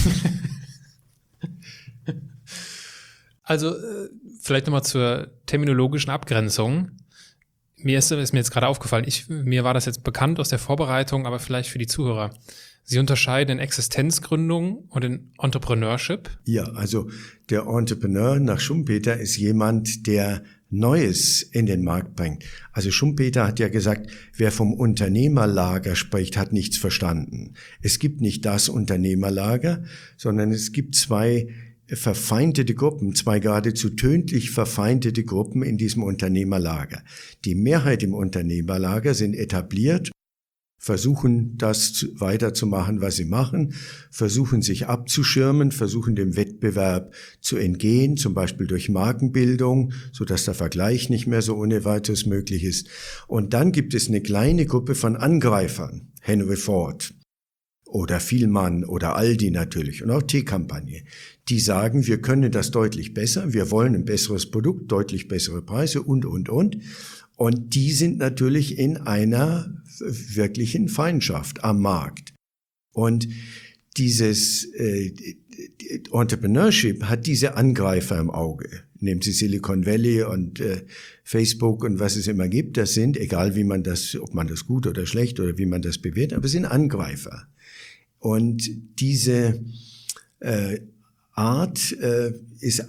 Speaker 1: Also vielleicht nochmal zur terminologischen Abgrenzung. Mir ist jetzt gerade aufgefallen, mir war das jetzt bekannt aus der Vorbereitung, aber vielleicht für die Zuhörer. Sie unterscheiden in Existenzgründung und in Entrepreneurship?
Speaker 3: Ja, also der Entrepreneur nach Schumpeter ist jemand, der Neues in den Markt bringt. Also Schumpeter hat ja gesagt, wer vom Unternehmerlager spricht, hat nichts verstanden. Es gibt nicht das Unternehmerlager, sondern es gibt zwei verfeindete Gruppen, zwei geradezu tödlich verfeindete Gruppen in diesem Unternehmerlager. Die Mehrheit im Unternehmerlager sind etabliert, versuchen das weiterzumachen, was sie machen, versuchen sich abzuschirmen, versuchen dem Wettbewerb zu entgehen, zum Beispiel durch Markenbildung, sodass der Vergleich nicht mehr so ohne weiteres möglich ist. Und dann gibt es eine kleine Gruppe von Angreifern, Henry Ford oder Vielmann oder Aldi natürlich und auch Teekampagne, die sagen, wir können das deutlich besser, wir wollen ein besseres Produkt, deutlich bessere Preise und. Und die sind natürlich in einer wirklichen Feindschaft am Markt. Und dieses Entrepreneurship hat diese Angreifer im Auge. Nehmen Sie Silicon Valley und Facebook und was es immer gibt. Das sind, egal wie man das, ob man das gut oder schlecht oder wie man das bewertet, aber es sind Angreifer. Und diese Art ist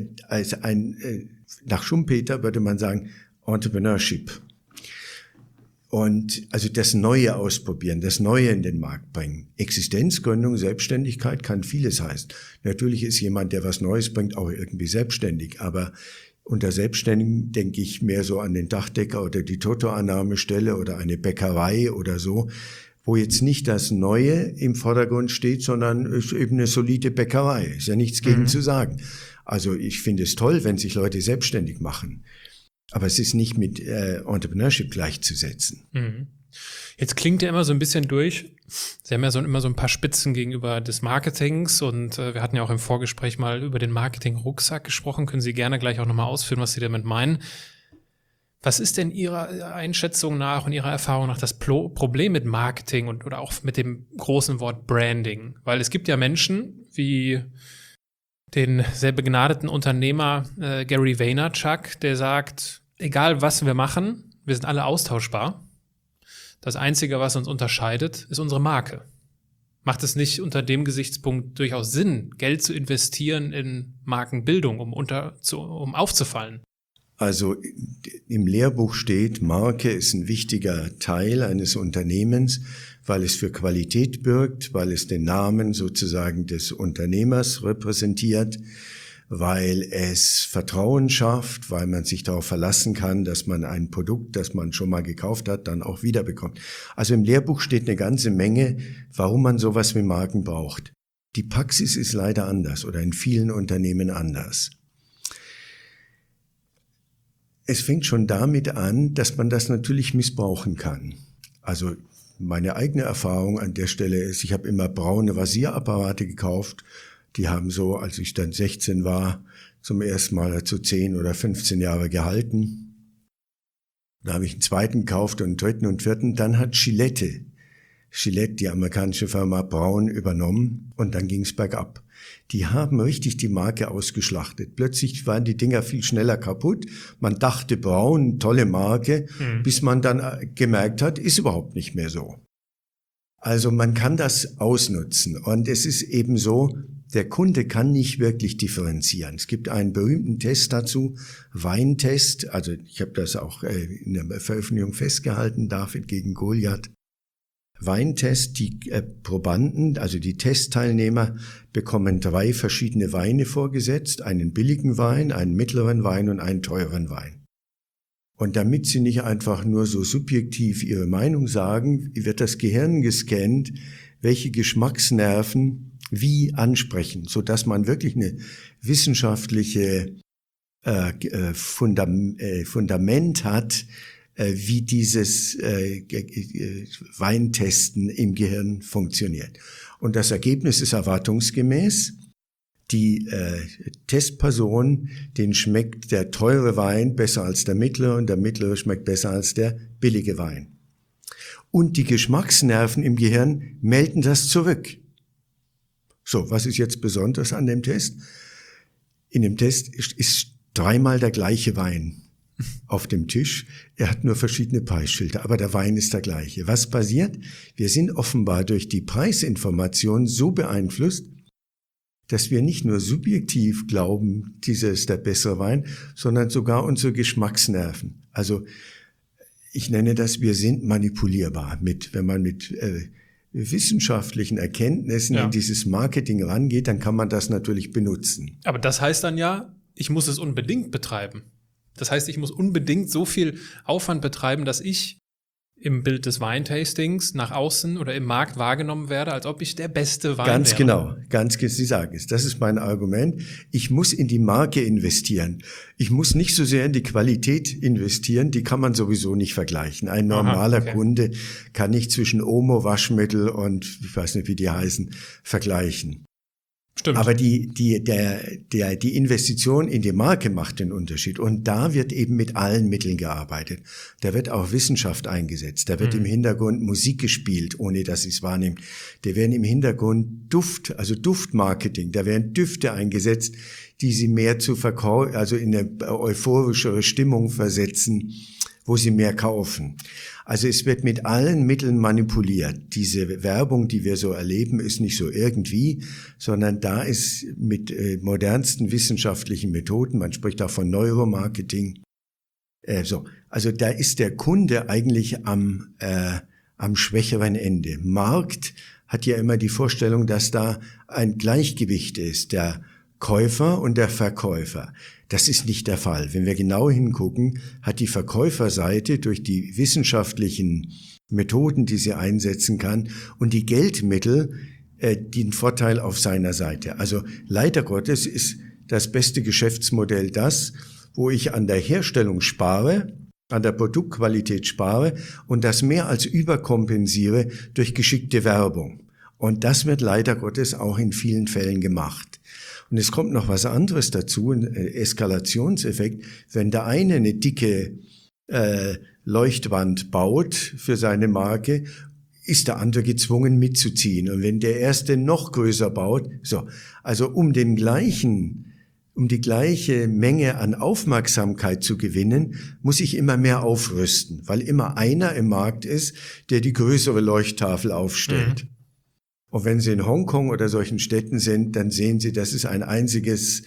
Speaker 3: nach Schumpeter würde man sagen, Entrepreneurship. Und also das Neue ausprobieren, das Neue in den Markt bringen. Existenzgründung, Selbstständigkeit kann vieles heißen. Natürlich ist jemand, der was Neues bringt, auch irgendwie selbstständig. Aber unter Selbstständigen denke ich mehr so an den Dachdecker oder die Toto-Annahmestelle oder eine Bäckerei oder so, wo jetzt nicht das Neue im Vordergrund steht, sondern ist eben eine solide Bäckerei. Ist ja nichts gegen zu sagen. Also ich finde es toll, wenn sich Leute selbstständig machen. Aber es ist nicht mit Entrepreneurship gleichzusetzen.
Speaker 1: Jetzt klingt ja immer so ein bisschen durch. Sie haben ja immer so ein paar Spitzen gegenüber des Marketings und wir hatten ja auch im Vorgespräch mal über den Marketing-Rucksack gesprochen. Können Sie gerne gleich auch nochmal ausführen, was Sie damit meinen. Was ist denn Ihrer Einschätzung nach und Ihrer Erfahrung nach das Problem mit Marketing oder auch mit dem großen Wort Branding? Weil es gibt ja Menschen wie den sehr begnadeten Unternehmer Gary Vaynerchuk, der sagt, egal was wir machen, wir sind alle austauschbar. Das Einzige, was uns unterscheidet, ist unsere Marke. Macht es nicht unter dem Gesichtspunkt durchaus Sinn, Geld zu investieren in Markenbildung, um aufzufallen?
Speaker 3: Also im Lehrbuch steht, Marke ist ein wichtiger Teil eines Unternehmens, weil es für Qualität birgt, weil es den Namen sozusagen des Unternehmers repräsentiert, weil es Vertrauen schafft, weil man sich darauf verlassen kann, dass man ein Produkt, das man schon mal gekauft hat, dann auch wiederbekommt. Also im Lehrbuch steht eine ganze Menge, warum man sowas wie Marken braucht. Die Praxis ist leider anders oder in vielen Unternehmen anders. Es fängt schon damit an, dass man das natürlich missbrauchen kann. Also meine eigene Erfahrung an der Stelle ist, ich habe immer braune Rasierapparate gekauft. Die haben so, als ich dann 16 war, zum ersten Mal dazu 10 oder 15 Jahre gehalten. Da habe ich einen zweiten gekauft und einen dritten und vierten. Dann hat Gillette, die amerikanische Firma, braun übernommen und dann ging es bergab. Die haben richtig die Marke ausgeschlachtet. Plötzlich waren die Dinger viel schneller kaputt. Man dachte braun, tolle Marke, bis man dann gemerkt hat, ist überhaupt nicht mehr so. Also man kann das ausnutzen. Und es ist eben so, der Kunde kann nicht wirklich differenzieren. Es gibt einen berühmten Test dazu, Weintest. Also ich habe das auch in der Veröffentlichung festgehalten, David gegen Goliath. Weintest, die Probanden, also die Testteilnehmer, bekommen 3 verschiedene Weine vorgesetzt, einen billigen Wein, einen mittleren Wein und einen teuren Wein. Und damit sie nicht einfach nur so subjektiv ihre Meinung sagen, wird das Gehirn gescannt, welche Geschmacksnerven wie ansprechen, sodass man wirklich eine wissenschaftliche Fundament hat, wie dieses Weintesten im Gehirn funktioniert. Und das Ergebnis ist erwartungsgemäß. Die Testperson, denen schmeckt der teure Wein besser als der mittlere und der mittlere schmeckt besser als der billige Wein. Und die Geschmacksnerven im Gehirn melden das zurück. So, was ist jetzt besonders an dem Test? In dem Test ist 3-mal der gleiche Wein auf dem Tisch. Er hat nur verschiedene Preisschilder, aber der Wein ist der gleiche. Was passiert? Wir sind offenbar durch die Preisinformation so beeinflusst, dass wir nicht nur subjektiv glauben, dieser ist der bessere Wein, sondern sogar unsere Geschmacksnerven. Also ich nenne das, wir sind manipulierbar wenn man mit wissenschaftlichen Erkenntnissen in dieses Marketing rangeht, dann kann man das natürlich benutzen.
Speaker 1: Aber das heißt dann ja, ich muss es unbedingt betreiben. Das heißt, ich muss unbedingt so viel Aufwand betreiben, dass ich im Bild des Weintastings nach außen oder im Markt wahrgenommen werde, als ob ich der beste Wein
Speaker 3: Ganz
Speaker 1: wäre.
Speaker 3: Genau, Sie sagen es. Das ist mein Argument. Ich muss in die Marke investieren. Ich muss nicht so sehr in die Qualität investieren, die kann man sowieso nicht vergleichen. Ein normaler Kunde kann nicht zwischen Omo, Waschmittel und, ich weiß nicht, wie die heißen, vergleichen.
Speaker 1: Stimmt.
Speaker 3: Aber die Investition in die Marke macht den Unterschied. Und da wird eben mit allen Mitteln gearbeitet. Da wird auch Wissenschaft eingesetzt. Da wird im Hintergrund Musik gespielt, ohne dass sie es wahrnimmt. Da werden im Hintergrund Duftmarketing. Da werden Düfte eingesetzt, die sie mehr also in eine euphorischere Stimmung versetzen, wo sie mehr kaufen. Also es wird mit allen Mitteln manipuliert. Diese Werbung, die wir so erleben, ist nicht so irgendwie, sondern da ist mit modernsten wissenschaftlichen Methoden, man spricht auch von Neuromarketing, also da ist der Kunde eigentlich am schwächeren Ende. Markt hat ja immer die Vorstellung, dass da ein Gleichgewicht ist, der Käufer und der Verkäufer. Das ist nicht der Fall. Wenn wir genau hingucken, hat die Verkäuferseite durch die wissenschaftlichen Methoden, die sie einsetzen kann, und die Geldmittel den Vorteil auf seiner Seite. Also leider Gottes ist das beste Geschäftsmodell das, wo ich an der Herstellung spare, an der Produktqualität spare und das mehr als überkompensiere durch geschickte Werbung. Und das wird leider Gottes auch in vielen Fällen gemacht. Und es kommt noch was anderes dazu, ein Eskalationseffekt. Wenn der eine eine dicke Leuchtwand baut für seine Marke, ist der andere gezwungen mitzuziehen. Und wenn der erste noch größer baut, also um die gleiche Menge an Aufmerksamkeit zu gewinnen, muss ich immer mehr aufrüsten, weil immer einer im Markt ist, der die größere Leuchttafel aufstellt. Und wenn Sie in Hongkong oder solchen Städten sind, dann sehen Sie, das ist ein einziges,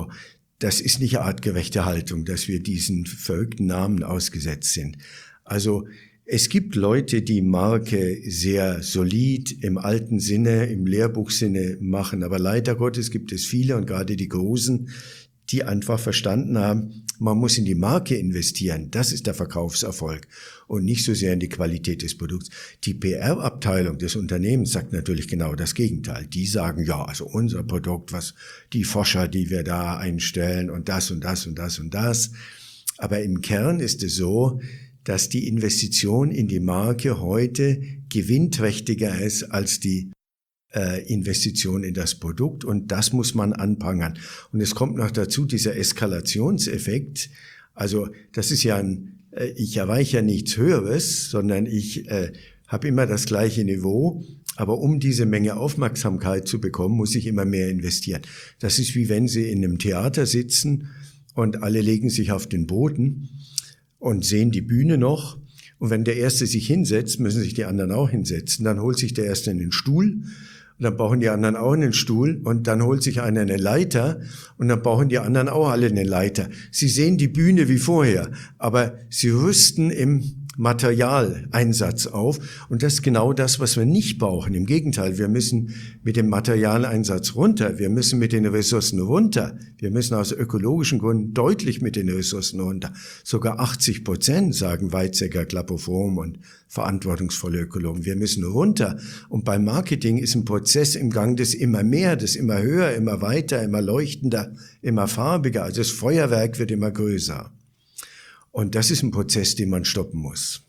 Speaker 3: das ist nicht artgerechte Haltung, dass wir diesen verrückten Namen ausgesetzt sind. Also es gibt Leute, die Marke sehr solid im alten Sinne, im Lehrbuchsinne machen, aber leider Gottes gibt es viele und gerade die Großen, die einfach verstanden haben, man muss in die Marke investieren. Das ist der Verkaufserfolg und nicht so sehr in die Qualität des Produkts. Die PR-Abteilung des Unternehmens sagt natürlich genau das Gegenteil. Die sagen, ja, also unser Produkt, die Forscher, die wir da einstellen und das und das und das und das. Aber im Kern ist es so, dass die Investition in die Marke heute gewinnträchtiger ist als die Investition in das Produkt, und das muss man anprangern. Und es kommt noch dazu dieser Eskalationseffekt. Also das ist ja ich erreiche ja nichts Höheres, sondern ich habe immer das gleiche Niveau, aber um diese Menge Aufmerksamkeit zu bekommen, muss ich immer mehr investieren. Das ist wie wenn Sie in einem Theater sitzen und alle legen sich auf den Boden und sehen die Bühne noch. Und wenn der Erste sich hinsetzt, müssen sich die anderen auch hinsetzen. Dann holt sich der Erste einen Stuhl. Und dann brauchen die anderen auch einen Stuhl, und dann holt sich einer eine Leiter, und dann brauchen die anderen auch alle eine Leiter. Sie sehen die Bühne wie vorher, aber sie rüsten im Materialeinsatz auf, und das ist genau das, was wir nicht brauchen. Im Gegenteil, wir müssen mit dem Materialeinsatz runter, wir müssen mit den Ressourcen runter, wir müssen aus ökologischen Gründen deutlich mit den Ressourcen runter. Sogar 80%, sagen Weizsäcker, Klapoform und verantwortungsvolle Ökologen. Wir müssen runter, und beim Marketing ist ein Prozess im Gang, das immer mehr, das immer höher, immer weiter, immer leuchtender, immer farbiger, also das Feuerwerk wird immer größer. Und das ist ein Prozess, den man stoppen muss.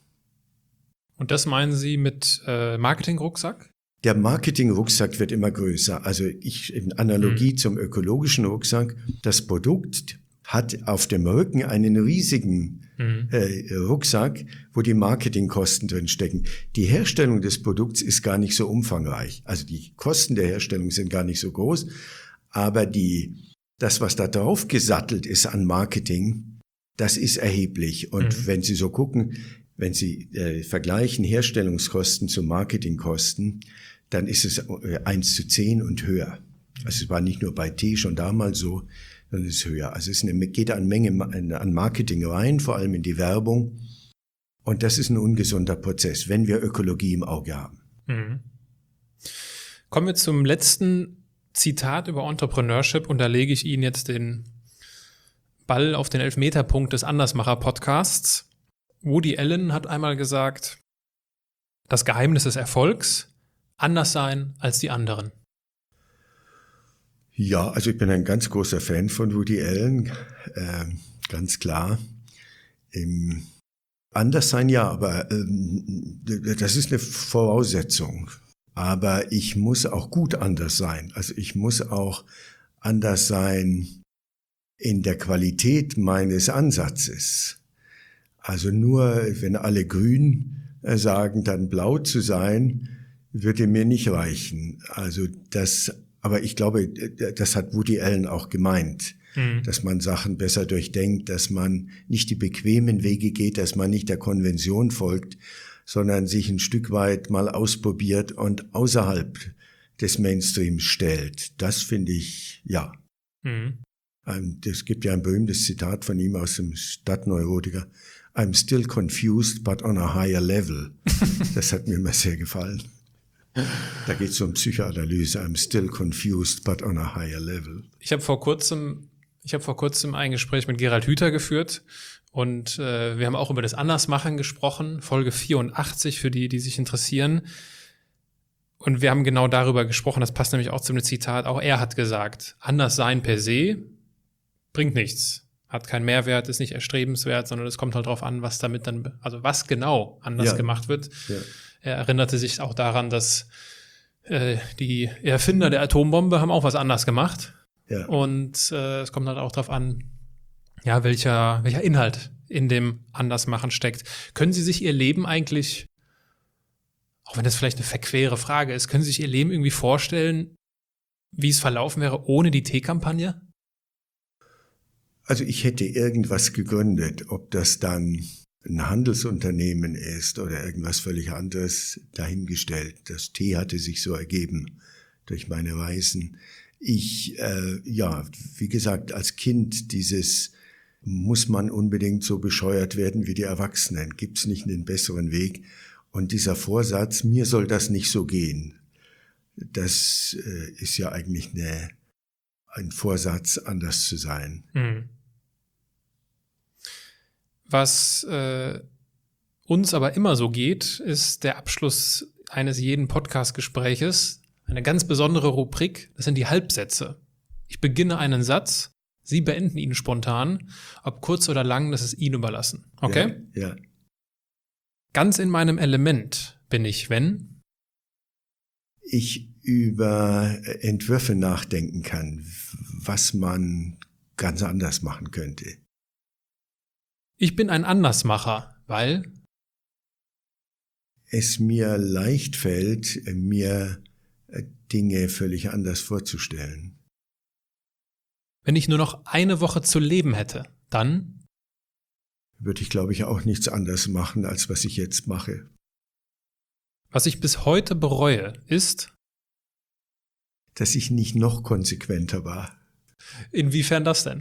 Speaker 1: Und das meinen Sie mit Marketing-Rucksack?
Speaker 3: Der Marketing-Rucksack wird immer größer. Also in Analogie zum ökologischen Rucksack, das Produkt hat auf dem Rücken einen riesigen Rucksack, wo die Marketingkosten drin stecken. Die Herstellung des Produkts ist gar nicht so umfangreich. Also die Kosten der Herstellung sind gar nicht so groß, aber das, was da drauf gesattelt ist an Marketing, Das ist erheblich. Und wenn Sie so gucken, wenn Sie vergleichen Herstellungskosten zu Marketingkosten, dann ist es 1:10 und höher. Also es war nicht nur bei Tee schon damals so, sondern es ist höher. Also es geht eine Menge an Marketing rein, vor allem in die Werbung. Und das ist ein ungesunder Prozess, wenn wir Ökologie im Auge haben.
Speaker 1: Mhm. Kommen wir zum letzten Zitat über Entrepreneurship und da lege ich Ihnen jetzt den Ball auf den Elfmeterpunkt des Andersmacher-Podcasts. Woody Allen hat einmal gesagt, das Geheimnis des Erfolgs, anders sein als die anderen.
Speaker 3: Ja, also ich bin ein ganz großer Fan von Woody Allen, ganz klar. Anders sein, ja, aber das ist eine Voraussetzung. Aber ich muss auch gut anders sein. Also ich muss auch anders sein in der Qualität meines Ansatzes. Also nur, wenn alle grün sagen, dann blau zu sein, würde mir nicht reichen. Also aber ich glaube, das hat Woody Allen auch gemeint, dass man Sachen besser durchdenkt, dass man nicht die bequemen Wege geht, dass man nicht der Konvention folgt, sondern sich ein Stück weit mal ausprobiert und außerhalb des Mainstreams stellt. Das finde ich, ja. Es gibt ja ein berühmtes Zitat von ihm aus dem Stadtneurotiker. I'm still confused, but on a higher level. Das hat mir immer sehr gefallen. Da geht es um Psychoanalyse. I'm still confused, but on a higher level.
Speaker 1: Ich habe vor kurzem ein Gespräch mit Gerald Hüther geführt und wir haben auch über das Andersmachen gesprochen, Folge 84 für die sich interessieren. Und wir haben genau darüber gesprochen, das passt nämlich auch zu einem Zitat, auch er hat gesagt, anders sein per se bringt nichts, hat keinen Mehrwert, ist nicht erstrebenswert, sondern es kommt halt drauf an, was damit dann, also was genau anders gemacht wird. Ja. Er erinnerte sich auch daran, dass die Erfinder der Atombombe haben auch was anders gemacht. Ja. Und es kommt halt auch drauf an, ja, welcher Inhalt in dem Andersmachen steckt. Können Sie sich Ihr Leben eigentlich, auch wenn das vielleicht eine verquere Frage ist, können Sie sich Ihr Leben irgendwie vorstellen, wie es verlaufen wäre ohne die Teekampagne?
Speaker 3: Also ich hätte irgendwas gegründet, ob das dann ein Handelsunternehmen ist oder irgendwas völlig anderes, dahingestellt. Das Tee hatte sich so ergeben durch meine Reisen. Wie gesagt, als Kind muss man unbedingt so bescheuert werden wie die Erwachsenen. Gibt's nicht einen besseren Weg? Und dieser Vorsatz, mir soll das nicht so gehen, das ist ja eigentlich ein Vorsatz, anders zu sein.
Speaker 1: Mhm. Was uns aber immer so geht, ist der Abschluss eines jeden Podcast-Gespräches. Eine ganz besondere Rubrik, das sind die Halbsätze. Ich beginne einen Satz, Sie beenden ihn spontan, ob kurz oder lang, das ist Ihnen überlassen. Okay?
Speaker 3: Ja.
Speaker 1: Ganz in meinem Element bin ich, wenn
Speaker 3: ich über Entwürfe nachdenken kann, was man ganz anders machen könnte.
Speaker 1: Ich bin ein Andersmacher, weil
Speaker 3: es mir leicht fällt, mir Dinge völlig anders vorzustellen.
Speaker 1: Wenn ich nur noch eine Woche zu leben hätte, dann
Speaker 3: würde ich, glaube ich, auch nichts anderes machen, als was ich jetzt mache.
Speaker 1: Was ich bis heute bereue, ist,
Speaker 3: dass ich nicht noch konsequenter war.
Speaker 1: Inwiefern das denn?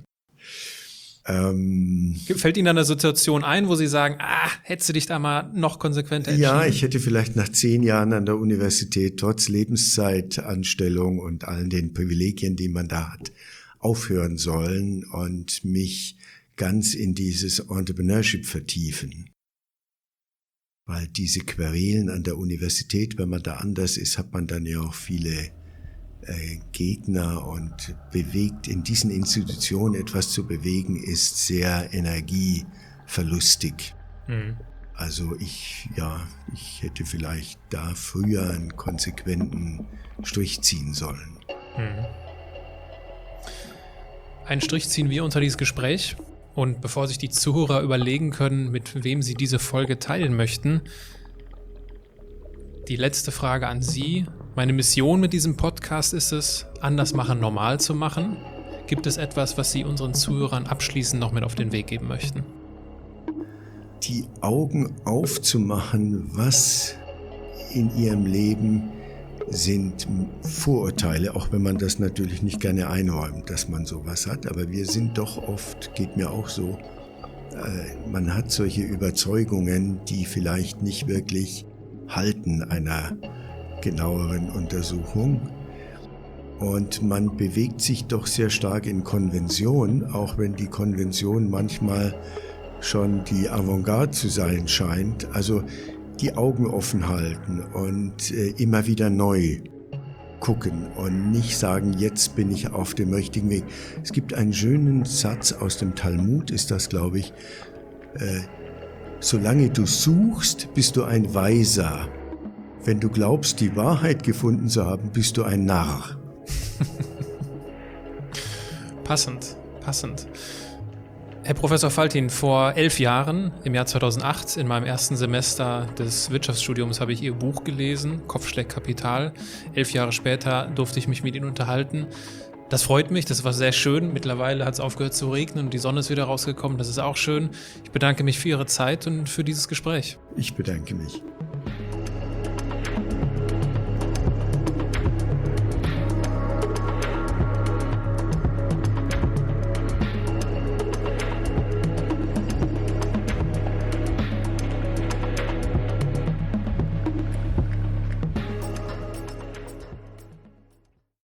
Speaker 1: Fällt Ihnen eine Situation ein, wo Sie sagen, hättest du dich da mal noch konsequenter entschieden?
Speaker 3: Ja, ich hätte vielleicht nach 10 Jahren an der Universität trotz Lebenszeitanstellung und allen den Privilegien, die man da hat, aufhören sollen und mich ganz in dieses Entrepreneurship vertiefen. Weil diese Querelen an der Universität, wenn man da anders ist, hat man dann ja auch viele Gegner und bewegt in diesen Institutionen etwas zu bewegen, ist sehr energieverlustig. Mhm. Also ich hätte vielleicht da früher einen konsequenten Strich ziehen sollen.
Speaker 1: Mhm. Einen Strich ziehen wir unter dieses Gespräch. Und bevor sich die Zuhörer überlegen können, mit wem sie diese Folge teilen möchten, die letzte Frage an Sie. Meine Mission mit diesem Podcast ist es, Andersmachen normal zu machen. Gibt es etwas, was Sie unseren Zuhörern abschließend noch mit auf den Weg geben möchten?
Speaker 3: Die Augen aufzumachen, was in ihrem Leben sind Vorurteile, auch wenn man das natürlich nicht gerne einräumt, dass man sowas hat. Aber wir sind doch oft, geht mir auch so, man hat solche Überzeugungen, die vielleicht nicht wirklich halten einer genaueren Untersuchung. Und man bewegt sich doch sehr stark in Konvention, auch wenn die Konvention manchmal schon die Avantgarde zu sein scheint. Also die Augen offen halten und immer wieder neu gucken und nicht sagen, jetzt bin ich auf dem richtigen Weg. Es gibt einen schönen Satz aus dem Talmud, ist das, glaube ich, solange du suchst, bist du ein Weiser. Wenn du glaubst, die Wahrheit gefunden zu haben, bist du ein Narr.
Speaker 1: Passend. Herr Professor Faltin, vor 11 Jahren, im Jahr 2008, in meinem ersten Semester des Wirtschaftsstudiums, habe ich Ihr Buch gelesen, Kopf schlägt Kapital. 11 Jahre später durfte ich mich mit Ihnen unterhalten. Das freut mich, das war sehr schön. Mittlerweile hat es aufgehört zu regnen und die Sonne ist wieder rausgekommen. Das ist auch schön. Ich bedanke mich für Ihre Zeit und für dieses Gespräch.
Speaker 3: Ich bedanke mich.